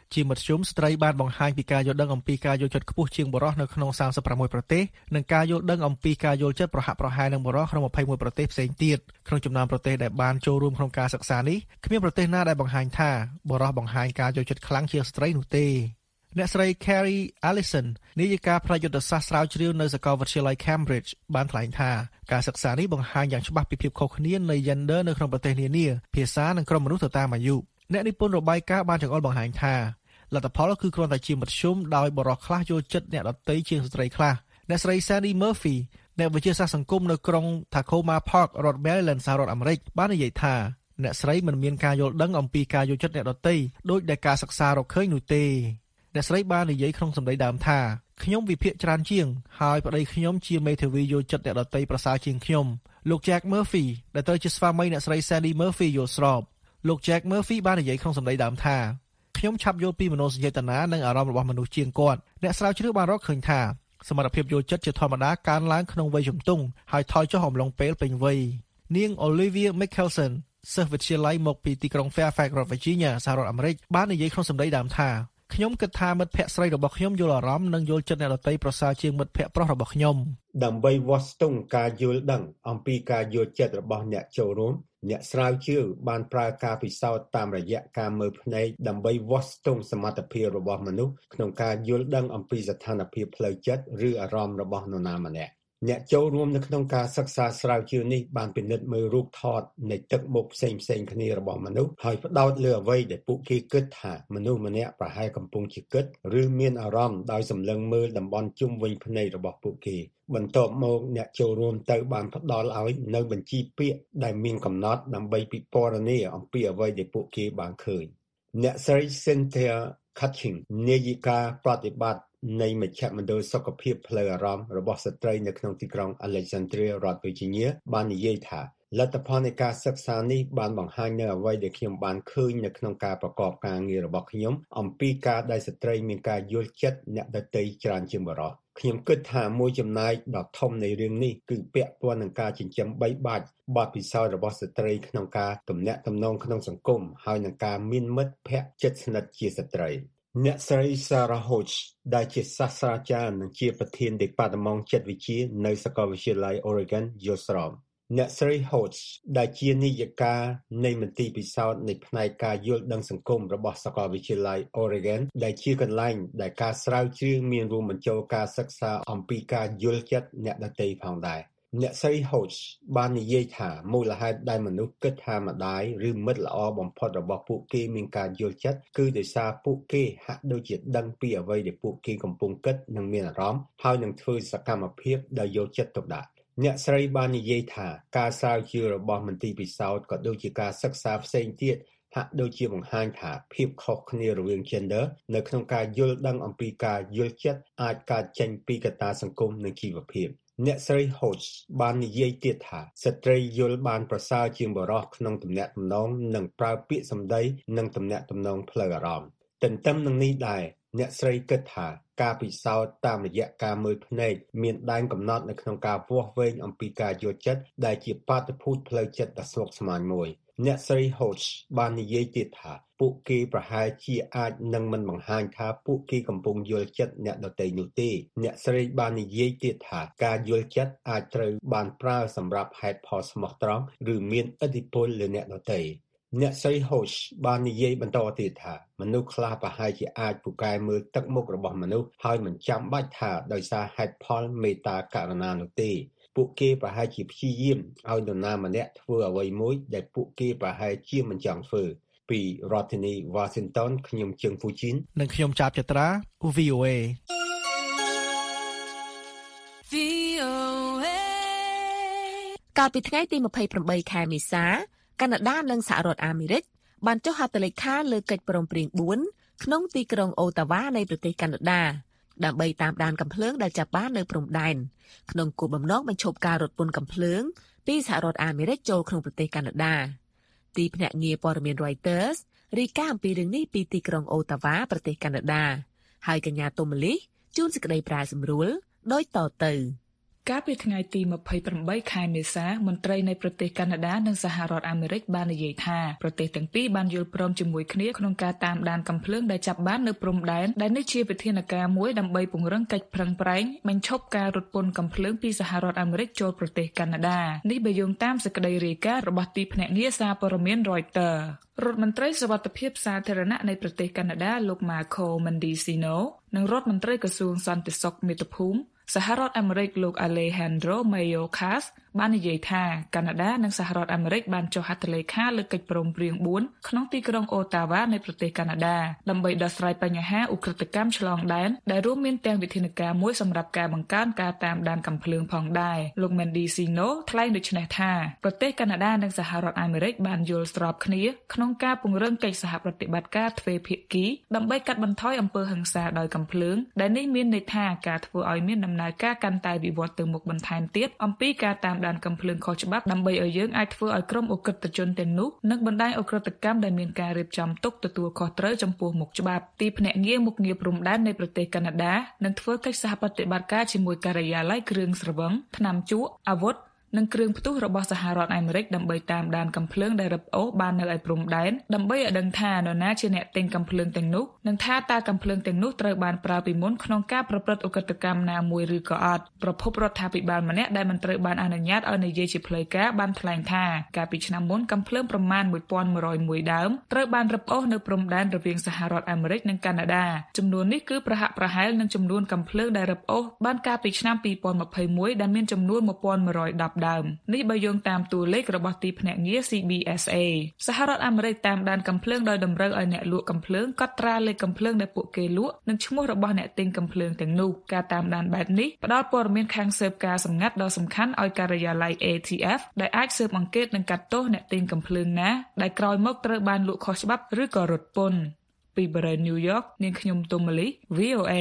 ជាមធ្យមស្ត្រីបានបង្ហាញពីការយល់ដឹងអំពីការយល់ចិត្តខ្ពស់ជាងបុរសនៅក្នុង36ប្រទេសនិងការយល់ដឹងអំពីការយល់ចិត្តប្រហាក់ប្រហែលនឹងបុរសក្នុង21ប្រទេសផ្សេងទៀតក្នុងចំណោមប្រទេសដែលបានចូលរួមក្នុងការសិក្សានេះគ្មានប្រទេសណាដែលបង្ហាញថាបុរសបង្ហាញការយល់ចិត្តខ្លាំងជាងស្ត្រីនោះទេអ្នកស្រី Carrie Allison នាយិកាផ្នែកយុទ្ធសាស្ត្រស្រាវជ្រាវនៅសាកលវិទ្យាល័យ Cambridge បានថ្លែងថាការសិក្សានេះបង្ហាញយ៉ាងច្បាស់ពីភាពខុសគ្នានៃ gender នៅក្នុងប្រទេសនានាភាសានិងក្រុមមនុស្សទៅតាមអាយុអ្នកនិពន្ធរបាយការណ៍បានចង្អុលបង្ហាញថាលទ្ធផលគឺគ្រាន់តែជាមធ្យមដោយបុរសខ្លះយល់ចិត្តអ្នកដទៃជាងស្ត្រីខ្លះអ្នកស្រី Sandy Murphy អ្នកវិទ្យាសាស្ត្រសង្គមនៅក្រុង Tacoma Park រដ្ឋ Maryland សហរដ្ឋអាមេរិកបាននិយាយថាអ្នកស្រីមិនមានការយល់ដឹងអំពីការយល់ចិត្តអ្នកដទៃដោយដែលការសិក្សារកឃើញនោះទេអ្នកស្រីបាននិយាយក្នុងសម្ដីដើមថាខ្ញុំវិភាគច្រើនជាងហើយប្តីខ្ញុំជាមេធាវីយល់ចិត្តអ្នកដទៃប្រសើរជាងខ្ញុំលោក Jack Murphy ដែលត្រូវជាស្វាមីអ្នកស្រី Sandy Murphy យល់ស្របលោក Jack Murphy បាននិយាយក្នុងសម្ដីដើមថាខ្ញុំឆាប់យល់ពីមនោសញ្ចេតនានិងអារម្មណ៍របស់មនុស្សជាងគាត់អ្នកស្រាវជ្រាវបានរកឃើញថាសមត្ថភាពយល់ចិត្តជាធម្មតាកើនឡើងក្នុងវ័យជំទង់ហើយថយចុះអំឡុងពេលពេញវ័យនាង Olivia Mickelson សិស្សវិទ្យាល័យមកពីទីក្រុង Fairfax រដ្ឋ Virginia សហរដ្ឋអាមេរិកបាននិយាយក្នុងសម្ដីដើមថាខ្ញុំគិតថាមិត្តភ័ក្តិស្រីរបស់ខ្ញុំយល់អារម្មណ៍និងយល់ចិត្តអ្នកដទៃប្រសើរជាងមិត្តភ័ក្តិប្រុសរបស់ខ្ញុំដើម្បីវាស់ស្ទង់ការយល់ដឹងអំពីការយល់ចិត្តរបស់អ្នកចូលរួមអ្នកស្រាវជ្រាវបានប្រើការពិសោធន៍តាមរយៈការមើលភ្នែកដើម្បីវាស់ស្ទង់សមត្ថភាពរបស់មនុស្សក្នុងការយល់ដឹងអំពីស្ថានភាពផ្លូវចិត្តឬអារម្មណ៍របស់នរណាម្នាក់អ្នកចូលរួមនៅក្នុងការសិក្សាស្រាវជ្រាវនេះបានពិនិត្យមើលរូបថតនៃទឹកមុខផ្សេងៗគ្នារបស់មនុស្សហើយផ្ដោតលើអ្វីដែលពួកគេគិតថាមនុស្សម្នាក់ប្រហែលកំពុងជាគិតឬមានអារម្មណ៍ដោយសម្លឹងមើលតំបន់ជុំវិញភ្នែករបស់ពួកគេបន្ទាប់មកអ្នកចូលរួមទៅបានផ្ដល់ឲ្យនៅបញ្ជីពាក្យដែលមានកំណត់ដើម្បីពិពណ៌នាអំពីអ្វីដែលពួកគេបានឃើញអ្នកស្រី Cynthia Cutching នាយិកាប្រតិបត្តិនៃមជ្ឈមណ្ឌលសុខភាពផ្លូវអារម្មណ៍របស់ស្ត្រីនៅក្នុងទីក្រុង Alexandria រដ្ឋ Virginia បាននិយាយថាលទ្ធផលនៃការសិក្សានេះបានបង្ហាញនូវអ្វីដែលខ្ញុំបានឃើញនៅក្នុងការប្រកបការងាររបស់ខ្ញុំអំពីការដែលស្ត្រីមានការយល់ចិត្តអ្នកដទៃច្រើនជាងបុរសខ្ញុំគិតថាមួយចំណែកដ៏ធំនៃរឿងនេះគឺពាក់ព័ន្ធនឹងការចិញ្ចឹមបីបាច់បទពិសោធន៍របស់ស្ត្រីក្នុងការទំនាក់ទំនងក្នុងសង្គមហើយនឹងការមានមិត្តភ័ក្តិជិតស្និទ្ធជាស្ត្រីអ្នកស្រី Sarah Hodge ដែលជាសាស្ត្រាចារ្យនិងជាប្រធាន Department ចិត្តវិទ្យានៅសាកលវិទ្យាល័យ Oregon យល់ស្របអ្នកស្រី Hodge ដែលជានាយិកានៃមន្ទីរពិសោធន៍នៃផ្នែកការយល់ដឹងសង្គមរបស់សាកលវិទ្យាល័យ Oregon ដែលជាកន្លែងដែលការស្រាវជ្រាវមានរួមបញ្ចូលការសិក្សាអំពីការយល់ចិត្តអ្នកដទៃផងដែរអ្នកស្រី Hodge បាននិយាយថាមូលហេតុដែលមនុស្សគិតថាម្ដាយឬមិត្តល្អបំផុតរបស់ពួកគេមានការយល់ចិត្តគឺដោយសារពួកគេហាក់ដូចជាដឹងពីអ្វីដែលពួកគេកំពុងគិតនិងមានអារម្មណ៍ហើយនឹងធ្វើសកម្មភាពដោយយកចិត្តទុកដាក់អ្នកស្រីបាននិយាយថាការស្រាវជ្រាវរបស់មន្ទីរពិសោធន៍ក៏ដូចជាការសិក្សាផ្សេងទៀតហាក់ដូចជាបង្ហាញថាភាពខុសគ្នារវាង gender នៅក្នុងការយល់ដឹងអំពីការយល់ចិត្តអាចកើតចេញពីកត្តាសង្គមនិងជីវភាពអ្នកស្រី Hodge បាននិយាយទៀតថាស្ត្រីយល់បានប្រសើរជាងបុរសក្នុងទំនាក់ទំនងនិងប្រើពាក្យសម្ដីនិងទំនាក់ទំនងផ្លូវអារម្មណ៍ទន្ទឹមនឹងនេះដែរអ្នកស្រីគិតថាការពិសោធន៍តាមរយៈការមើលភ្នែកមានដែនកំណត់នៅក្នុងការវាស់វែងអំពីការយល់ចិត្តដែលជាបាតុភូតផ្លូវចិត្តដ៏ស្មុគស្មាញមួយអ្នកស្រី Hodge បាននិយាយទៀតថាពួកគេប្រហែលជាអាចនឹងមិនបង្ហាញថាពួកគេកំពុងយល់ចិត្តអ្នកដទៃនោះទេអ្នកស្រីបាននិយាយទៀតថាការយល់ចិត្តអាចត្រូវបានប្រើសម្រាប់ហេតុផលស្មោះត្រង់ឬមានឥទ្ធិពលលើអ្នកដទៃអ្នកស្រី Hodge បាននិយាយបន្តទៀតថាមនុស្សខ្លះប្រហែលជាអាចពូកែមើលទឹកមុខរបស់មនុស្សហើយមិនចាំបាច់ថាដោយសារហេតុផលមេត្តាករុណានោះទេពួកគេប្រហែលជាព្យាយាមឲ្យនរណាម្នាក់ធ្វើអ្វីមួយដែលពួកគេប្រហែលជាមិនចង់ធ្វើពីរដ្ឋធានី Washington ខ្ញុំជើងហ្វូជីននិងខ្ញុំចាប់ចត្រា VOA កាលពីថ្ងៃទី28ខែមេសាកាណាដានិងសហរដ្ឋអាមេរិកបានចុះហត្ថលេខាលើកិច្ចព្រមព្រៀង4ក្នុងទីក្រុងអូតាវ៉ានៃប្រទេសកាណាដាដើម្បីតាមដានកាំភ្លើងដែលចាប់បាននៅព្រំដែនក្នុងគោលបំណងបញ្ឈប់ការរត់ពន្ធកាំភ្លើងពីសហរដ្ឋអាមេរិកចូលក្នុងប្រទេសកាណាដាទីភ្នាក់ងារព័ត៌មាន Reuters រាយការណ៍អំពីរឿងនេះពីទីក្រុងអូតាវ៉ាប្រទេសកាណាដាហើយកញ្ញាតូម៉ាលីសជួនសេចក្តីប្រាសម្រួលដោយតទៅកាលពីថ្ងៃទី28ខែមេសមន្ត្រីនៃប្រទេសកាណាដានិងសហរដ្ឋអាមេរិកបាននិយាយថាប្រទេសទាំងពីរបានយល់ព្រមជាមួយគ្នាក្នុងការតាមដានកាំភ្លើងដែលចាប់បាននៅព្រំដែនដែលនេះជាវិធានការមួយដើម្បីពង្រឹងកិច្ចប្រឹងប្រែងបញ្ឈប់ការរត់ពន្ធកាំភ្លើងពីសហរដ្ឋអាមេរិកចូលប្រទេសកាណាដានេះបើយោងតាមសេចក្តីរាយការណ៍របស់ទីភ្នាក់ងារសារព័ត៌មាន Reuters រដ្ឋមន្ត្រីសុវត្ថិភាពសាធារណៈនៃប្រទេសកាណាដាលោក Marco Mendicino និងរដ្ឋមន្ត្រីក្រសួងសន្តិសុខមាតុភូមិសហរដ្ឋអាមេរិកលោក Alejandro Mayorkas បាននិយាយថាកាណាដានិងសហរដ្ឋអាមេរិកបានចុះហត្ថលេខាលើកិច្ចព្រមព្រៀង4ក្នុងទីក្រុងអូតាវ៉ានៃប្រទេសកាណាដាដើម្បីដោះស្រាយបញ្ហាឧក្រិដ្ឋកម្មឆ្លងដែនដែលរួមមានទាំងវិធានការមួយសម្រាប់ការបង្កើនការតាមដានកាំភ្លើងផងដែរលោក Mendicino ថ្លែងដូចនេះថាប្រទេសកាណាដានិងសហរដ្ឋអាមេរិកបានយល់ស្របគ្នាក្នុងការពង្រឹងកិច្ចសហប្រតិបត្តិការទ្វេភាគីដើម្បីកាត់បន្ថយអំពើហិង្សាដោយកាំភ្លើងដែលនេះមានន័យថាការធ្វើឲ្យមានដំណើរការកាន់តែវិវត្តទៅមុខបន្ថែមទៀតអំពីការតាមដានកាំភ្លើងខុសច្បាប់ដើម្បីឲ្យយើងអាចធ្វើឲ្យក្រុមឧក្រិដ្ឋជនទាំងនោះនិងបណ្ដាញឧក្រិដ្ឋកម្មដែលមានការរៀបចំទុកទទួលខុសត្រូវចំពោះមុខច្បាប់ទីភ្នាក់ងារមុខងារព្រំដែននៃប្រទេសកាណាដានឹងធ្វើកិច្ចសហប្រតិបត្តិការជាមួយការិយាល័យគ្រឿងស្រវឹងថ្នាំជក់អាវុធនិងគ្រឿងផ្ទុះរបស់សហរដ្ឋអាមេរិកដើម្បីតាមដានកាំភ្លើងដែលរឹបអូសបាននៅឯព្រំដែនដើម្បីឲ្យដឹងថានរណាជាអ្នកទិញកាំភ្លើងទាំងនោះនិងថាតើកាំភ្លើងទាំងនោះត្រូវបានប្រើពីមុនក្នុងការប្រព្រឹត្តឧក្រិដ្ឋកម្មណាមួយឬក៏អត់ប្រពន្ធរដ្ឋាភិបាលម្នាក់ដែលមិនត្រូវបានអនុញ្ញាតឲ្យនិយាយជាផ្លូវការបានថ្លែងថាកាលពីឆ្នាំមុនកាំភ្លើងប្រមាណ 1101 ដើមត្រូវបានរឹបអូសនៅព្រំដែនរវាងសហរដ្ឋអាមេរិកនិងកាណាដាចំនួននេះគឺប្រហាក់ប្រហែលនឹងចំនួនកាំភ្លើងដែលរឹបអូសបានកាលពីឆ្នាំ2021ដែលមានចំនួន 1110ដើមនេះបើយោងតាមតួលេខរបស់ទីភ្នាក់ងារ CBSA សហរដ្ឋអាមេរិកតាមដានកាំភ្លើងដោយតម្រូវឲ្យអ្នកលក់កាំភ្លើងកត់ត្រាលេខកាំភ្លើងដែលពួកគេលក់និងឈ្មោះរបស់អ្នកទិញកាំភ្លើងទាំងនោះការតាមដានបែបនេះផ្ដល់ព័ត៌មានខាងស៊ើបការសម្ងាត់ដ៏សំខាន់ឲ្យការិយាល័យ ATF ដែលអាចស៊ើបអង្កេតនិងកាត់ទោសអ្នកទិញកាំភ្លើងណាដែលក្រោយមកត្រូវបានលក់ខុសច្បាប់ឬក៏រត់ពន្ធពីបរិយា New York នាងខ្ញុំទុំម៉ាលី VOA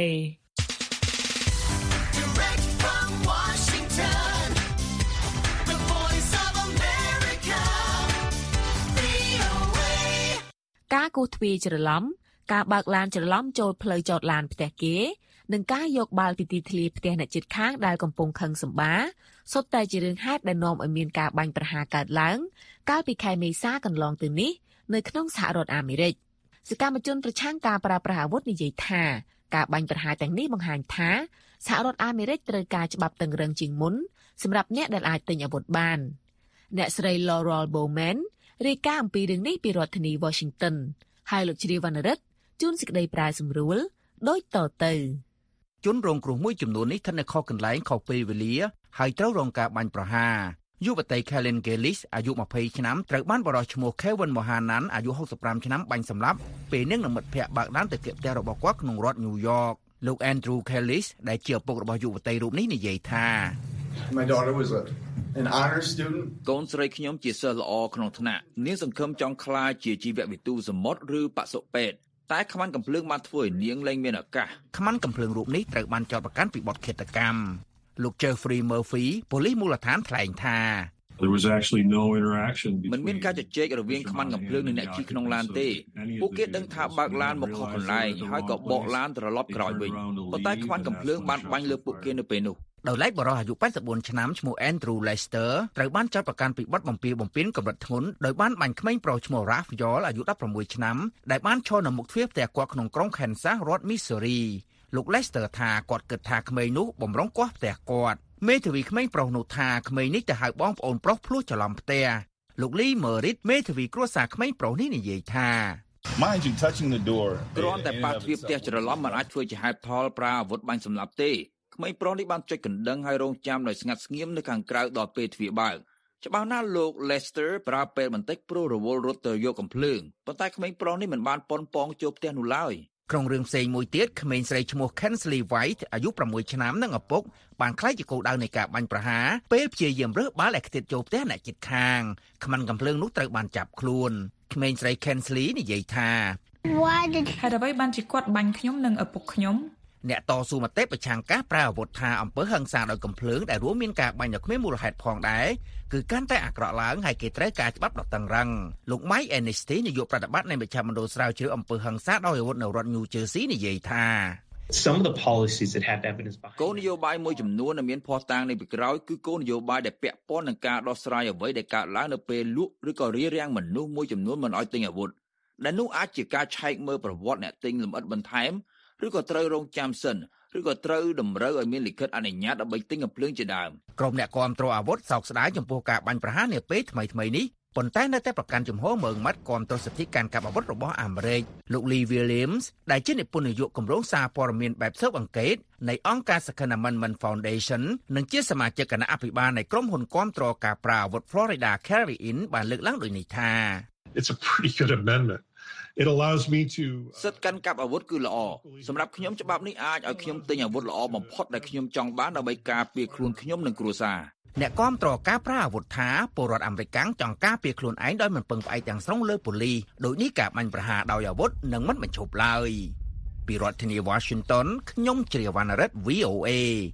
ការគូសទ្វារច្រឡំការបើកឡានច្រឡំចូលផ្លូវចតឡានផ្ទះគេនិងការយកបាល់ពីទីធ្លាផ្ទះអ្នកជិតខាងដែលកំពុងខឹងសម្បាសុទ្ធតែជារឿងហេតុដែលនាំឲ្យមានការបាញ់ប្រហារកើតឡើងកាលពីខែមេសាកន្លងទៅនេះនៅក្នុងសហរដ្ឋអាមេរិកសកម្មជនប្រឆាំងការប្រើប្រាស់អាវុធនិយាយថាការបាញ់ប្រហារទាំងនេះបង្ហាញថាសហរដ្ឋអាមេរិកត្រូវការច្បាប់តឹងរ៉ឹងជាងមុនសម្រាប់អ្នកដែលអាចទិញអាវុធបានអ្នកស្រី Laurel Bowmanរាយការណ៍អំពីរឿងនេះពីរដ្ឋធានី Washington ហើយលោកជ្រាវវណ្ណរិទ្ធជួនសេចក្តីប្រាយសម្រួលដូចតទៅជនរងគ្រោះមួយចំនួននេះស្ថិតនៅខុសកន្លែងខុសពេលវេលាហើយត្រូវរងការបាញ់ប្រហារយុវតី Kellen Gillis អាយុ20ឆ្នាំត្រូវបានបរិសុទ្ធឈ្មោះ Kevin Mohanan អាយុ65ឆ្នាំបាញ់សម្លាប់ពេលនាងនិងមិត្តភ័ក្តិបើកឡានទៅគៀបផ្ទះរបស់គាត់ក្នុងរដ្ឋ New York លោក Andrew Kellis ដែលជាឪពុករបស់យុវតីរូបនេះនិយាយថា My daughter was an honor student កូនស្រីខ្ញុំជាសិស្សល្អក្នុងថ្នាក់នាងសង្ឃឹមចង់ក្លាយជាជីវវិទូសមុទ្រឬបសុពេទ្យតែខ្មាន់កំភ្លើងបានធ្វើឲ្យនាងលែងមានឱកាសខ្មាន់កំភ្លើងរូបនេះត្រូវបានចោទប្រកាន់ពីបទឃាតកម្មលោក Jeffrey Murphy ប៉ូលីសមូលដ្ឋានថ្លែងថា There was actually no interaction between មិនមានការជជែករវាងខ្មាន់កំភ្លើងនិងអ្នកជិះក្នុងឡានទេពួកគេដឹងថាបើកឡានមកខុសកន្លែងហើយក៏បកឡានត្រឡប់ក្រោយវិញប៉ុន្តែខ្មាន់កំភ្លើងបានបាញ់លើពួកគេនៅពេលនោះដោយឡែកបរិសុទ្ធអាយុ84ឆ្នាំឈ្មោះ Andrew Lester ត្រូវបានចោទប្រកាន់ពីបទបំពានកម្រិតធ្ងន់ដោយបានបាញ់ក្មេងប្រុសឈ្មោះ Ralph Yall អាយុ16ឆ្នាំដែលបានឈរនៅមុខទ្វារផ្ទះគាត់ក្នុងក្រុង Kansas រដ្ឋ Missouri លោក Lester ថាគាត់គិតថាក្មេងនោះបំរុងគាស់ផ្ទះគាត់មេធាវីក្មេងប្រុសនោះថាក្មេងនេះទៅហៅបងប្អូនប្រុសភ្លោះច្រឡំផ្ទះលោក Lee Merritt មេធាវីគ្រួសារក្មេងប្រុសនេះនិយាយថា Mind you touching the door គ្រាន់តែប៉ះទ្វារផ្ទះច្រឡំមិនអាចធ្វើជាហេតុផលប្រើអាវុធបាញ់សម្លាប់ទេក្មេងប្រុសនេះបានចុចកណ្ដឹងហើយរងចាំដោយស្ងាត់ស្ងៀមនៅខាងក្រៅដល់ពេលទ្វារបើកច្បាស់ណាស់លោក Lester ប្រើពេលបន្តិចព្រោះរវល់រត់ទៅយកកំភ្លើងប៉ុន្តែក្មេងប្រុសនេះមិនបានប៉ុនប៉ងចូលផ្ទះនោះឡើយក្នុងរឿងផ្សេងមួយទៀតក្មេងស្រីឈ្មោះ Kensley White អាយុ6ឆ្នាំនិងឪពុកបានក្លាយជាគោលដៅនៃការបាញ់ប្រហារពេលព្យាយាមរើសបាល់ឯកទេសចូលផ្ទះអ្នកជិតខាងខ្មាន់កំភ្លើងនោះត្រូវបានចាប់ខ្លួនក្មេងស្រី Kensley និយាយថាហេតុអ្វីបានជាគាត់បាញ់ខ្ញុំនិងឪពុកខ្ញុំអ្នកតស៊ូមតិប្រឆាំងការប្រើអាវុធថាអំពើហិង្សាដោយកំភ្លើងដែលរួមមានការបាញ់ដោយគ្មានមូលហេតុផងដែរគឺកាន់តែអាក្រក់ឡើងហើយគេត្រូវការច្បាប់ដ៏តឹងរ៉ឹងលោក Mike Amnesty នាយកប្រតិបត្តិនៃមជ្ឈមណ្ឌលស្រាវជ្រាវអំពើហិង្សាដោយអាវុធនៅរដ្ឋ New Jersey និយាយថា Some of the policies that have evidence behind គោលនយោបាយមួយចំនួនដែលមានភស្តុតាងនៅពីក្រោយគឺគោលនយោបាយដែលពាក់ព័ន្ធនឹងការដោះស្រាយអ្វីដែលកើតឡើងនៅពេលលក់ឬក៏រារាំងមនុស្សមួយចំនួនមិនឲ្យទិញអាវុធដែលនោះអាចជាការឆែកមើលប្រវត្តិអ្នកទិញលម្អិតបន្ថែមឬក៏ត្រូវរងចាំសិនឬក៏ត្រូវតម្រូវឲ្យមានលិខិតអនុញ្ញាតដើម្បីទិញកាំភ្លើងជាដើមក្រុមអ្នកគាំទ្រអាវុធសោកស្ដាយចំពោះការបាញ់ប្រហារនាពេលថ្មីនេះប៉ុន្តែនៅតែប្រកាន់ជំហរមើងម៉ាត់គាំទ្រសិទ្ធិការកាប់អាវុធរបស់អាមេរិកលោក Lee Williams ដែលជានិពន្ធនាយកគម្រោងសារព័ត៌មានបែបស៊ើបអង្កេតនៃអង្គការ Second Amendment Foundation និងជាសមាជិកគណៈអភិបាលនៃក្រុមហ៊ុនគាំទ្រការប្រើអាវុធ Florida Carry-in បានលើកឡើងដូចនេះថា It's a pretty good amendment. It allows me to សិទ្ធិកាន់កាប់អាវុធគឺល្អសម្រាប់ខ្ញុំច្បាប់នេះអាចឲ្យខ្ញុំទិញអាវុធល្អបំផុតដែលខ្ញុំចង់បានដើម្បីការពារខ្លួនខ្ញុំនិងគ្រួសារអ្នកគាំទ្រការប្រើអាវុធថាពលរដ្ឋអាមេរិកចង់ការពារខ្លួនឯងដោយមិនពឹងផ្អែកទាំងស្រុងលើប៉ូលីសដោយនេះការបាញ់ប្រហារដោយអាវុធនឹងមិនបញ្ឈប់ឡើយពីរដ្ឋធានី Washington ខ្ញុំជ្រាវណ្ណរិទ្ធ VOA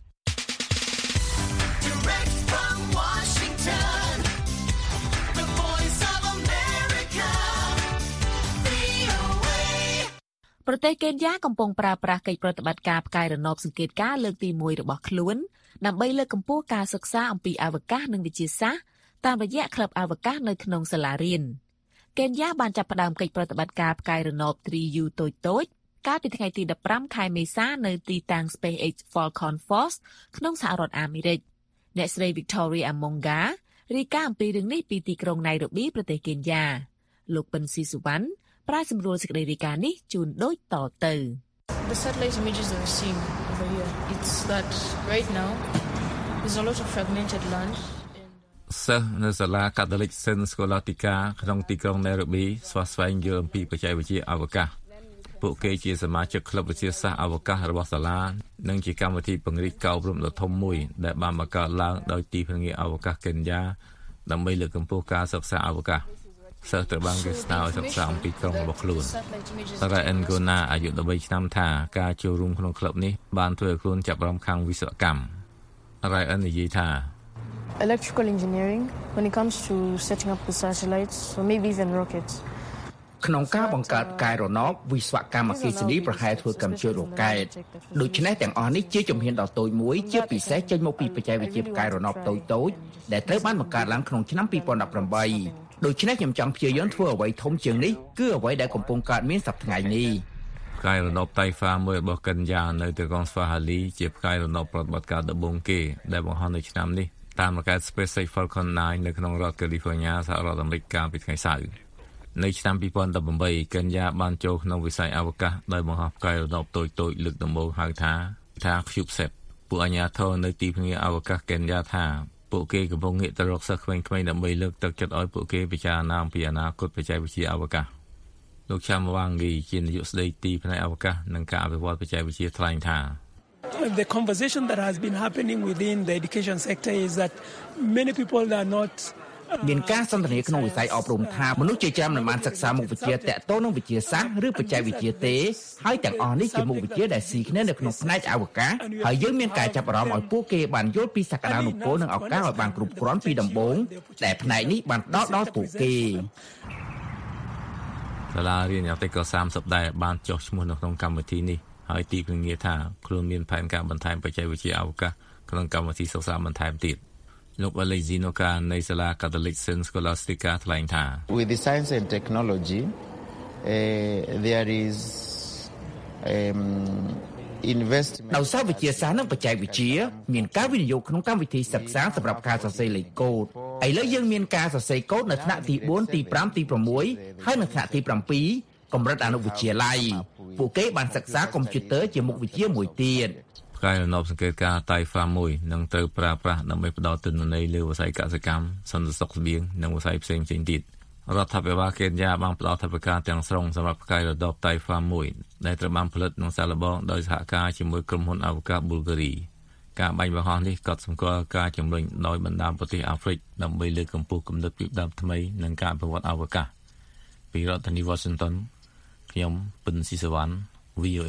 ប្រទេសកេនយ៉ាកំពុងប្រើប្រាស់កិច្ចប្រតិបត្តិការផ្កាយរណបសង្កេតការលើកទី1របស់ខ្លួនដើម្បីលើកកម្ពស់ការសិក្សាអំពីអវកាសនិងវិទ្យាសាស្ត្រតាមរយៈក្លឹបអវកាសនៅក្នុងសាលារៀនកេនយ៉ាបានចាប់ផ្ដើមកិច្ចប្រតិបត្តិការផ្កាយរណប 3U តូចៗកាលពីថ្ងៃទី15ខែមេសានៅទីតាំង SpaceX Falcon Force ក្នុងសហរដ្ឋអាមេរិកអ្នកស្រី Victoria Amonga រាយការណ៍អំពីរឿងនេះពីទីក្រុង Nairobi ប្រទេសកេនយ៉ាលោកពិនស៊ីសុវណ្ណប្រាយសម្រួលសេចក្តីរាយការណ៍នេះជូនដូចតទៅ The satellite images that we're seeing over here, it's that right now there's a lot of fragmented land. សិស្សនៅសាលាកាតូលិក Saint Scholastica ក្នុងទីក្រុង Nairobi ស្វាស្វែងយល់អំពីបច្ចេកវិទ្យាអវកាសពួកគេជាសមាជិកក្លឹបវិទ្យាសាស្ត្រអវកាសរបស់សាលានិងជាកម្មវិធីពង្រីកកោប្រំដ៏ធំមួយដែលបានបង្កើតឡើងដោយទីភ្នាក់ងារអវកាសកេនយ៉ាដើម្បីលើកកម្ពស់ការសិក្សាអវកាសសិស្សត្រូវបានគេស្នើឲ្យសិក្សាអំពីក្រុមរបស់ខ្លួនសារ៉ាអេនហ្គូណាអាយុ13ឆ្នាំថាការចូលរួមក្នុងក្លឹបនេះបានធ្វើឲ្យខ្លួនចាប់អារម្មណ៍ខាងវិស្វកម្មរ៉ាអេននិយាយថា Electrical engineering when it comes to setting up the satellites or maybe even rockets ក្នុងការបង្កើតផ្កាយរណបវិស្វកម្មអគ្គិសនីប្រហែលធ្វើកម្មជឿរ៉ុកែតដូច្នេះទាំងអស់នេះជាជំហានដ៏តូចមួយជាពិសេសចេញមកពីបច្ចេកវិទ្យាផ្កាយរណបតូចៗដែលត្រូវបានបង្កើតឡើងក្នុងឆ្នាំ2018ដូច្នេះខ្ញុំចង់ព្យាយាមធ្វើអ្វីធំជាងនេះគឺអ្វីដែលកំពុងកើតមានសប្តាហ៍ថ្ងៃនេះផ្កាយរណបតៃហ្វាមួយរបស់កិនយ៉ានៅទីក្រុងស្វាហាលីជាផ្កាយរណបប្រតិបត្តិការដំបូងគេដែលបង្ហោះនៅឆ្នាំនេះតាមរ៉ាកែត SpaceX Falcon 9 នៅក្នុងរដ្ឋ California សហរដ្ឋអាមេរិកកាលពីថ្ងៃសៅរ៍នៅឆ្នាំ2018កិនយ៉ាបានចូលក្នុងវិស័យអវកាសដោយបង្ហោះផ្កាយរណបតូចៗលើកដំបូងហៅថា CubeSat ពួកអាជ្ញាធរនៅទីភ្នាក់ងារអវកាសកិនយ៉ាថាពួកគេកំពុងងាកទៅរកសិស្សក្មេងៗដើម្បីលើកទឹកចិត្តឲ្យពួកគេពិចារណាអំពីអនាគតបច្ចេកវិទ្យាអវកាសលោកឆាំវ៉ាងហ្គីជានាយកស្ដីទីផ្នែកអវកាសនិងការអភិវឌ្ឍបច្ចេកវិទ្យាថ្លែងថា The conversation that has been happening within the education sector is that many people are not មានការសន្ទនាក្នុងវិស័យអប់រំថាមនុស្សជាច្រើនមិនបានសិក្សាមុខវិជ្ជាតាក់ទងនឹងវិទ្យាសាស្ត្រឬបច្ចេកវិទ្យាទេហើយទាំងអស់នេះជាមុខវិជ្ជាដែលស៊ីគ្នានៅក្នុងផ្នែកអវកាសហើយយើងមានការចាប់អារម្មណ៍ឲ្យពួកគេបានយល់ពីសក្តានុពលនិងឱកាសឲ្យបានគ្រប់គ្រាន់ពីដំបូងដែលផ្នែកនេះបានផ្ដល់ដល់ពួកគេសាលារៀនអតិកោ30ដែរបានចុះឈ្មោះនៅក្នុងកម្មវិធីនេះហើយទីភ្នាក់ងារថាខ្លួនមានផែនការបន្ថែមបច្ចេកវិទ្យាអវកាសក្នុងកម្មវិធីសិក្សាបន្ថែមទៀតលោក Alexino កានៃសាលាកាតូលិក Saint Scholastica ថ្លែងថា With the science and technology there is investment ដោយសារវិទ្យាសាស្ត្រនិងបច្ចេកវិទ្យាមានការវិនិយោគក្នុងកម្មវិធីសិក្សាសម្រាប់ការសរសេរលេខកូដឥឡូវយើងមានការសរសេរកូដនៅថ្នាក់ទី4ទី5ទី6ហើយនៅថ្នាក់ទី7កម្រិតអនុវិទ្យាល័យពួកគេបានសិក្សាកុំព្យូទ័រជាមុខវិជ្ជាមួយទៀតផ្កាយរណបសង្កេតការតៃហ្វាមួយនឹងត្រូវប្រើប្រាស់ដើម្បីផ្ដល់ទិន្នន័យលើវិស័យកសិកម្មសន្តិសុខស្បៀងនិងវិស័យផ្សេងៗទៀតរដ្ឋាភិបាលកេនយ៉ាបានផ្ដល់ថវិកាទាំងស្រុងសម្រាប់ផ្កាយរណបតៃហ្វាមួយដែលត្រូវបានផលិតនិងសាកល្បងដោយសហការជាមួយក្រុមហ៊ុនអវកាសប៊ុលហ្គារីការបាញ់បង្ហោះនេះក៏សម្គាល់ការជំរុញដោយបណ្ដាប្រទេសអាហ្វ្រិកដើម្បីលើកកម្ពស់គំនិតពីដើមថ្មីនិងការអភិវឌ្ឍអវកាសពីរដ្ឋធានី Washington ខ្ញុំពិនស៊ីសវណ្ណ VOA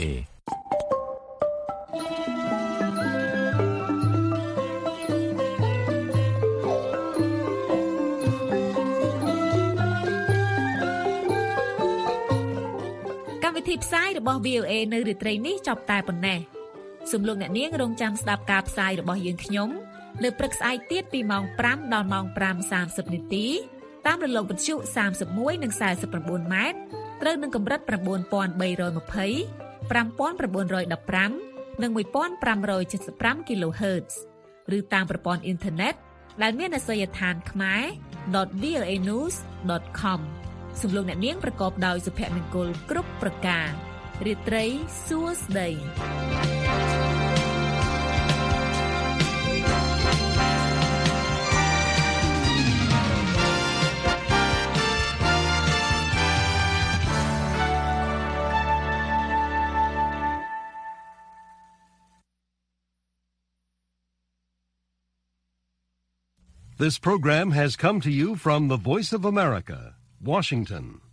កម្មវិធីផ្សាយរបស់ VOA នៅរាត្រីនេះចប់តែប៉ុណ្ណេះសូមលោកអ្នកនាងរងចាំស្ដាប់ការផ្សាយរបស់យើងខ្ញុំនៅព្រឹកស្អែកទៀតពីម៉ោង 5 ដល់ម៉ោង 5:30 នាទីតាមរលកវិទ្យុ 31 និង 49 ម៉ែត្រត្រូវនឹងកម្រិត 9320 5915 និង 1575 kHz ឬតាមប្រព័ន្ធអ៊ីនធឺណិតដែលមានអាសយដ្ឋានខ្មែរ.voanews.com សូមលោកអ្នកនាងប្រកបដោយសុភមង្គលគ្រប់ប្រការរាត្រីសួស្តី This program has come to you from the Voice of America, Washington.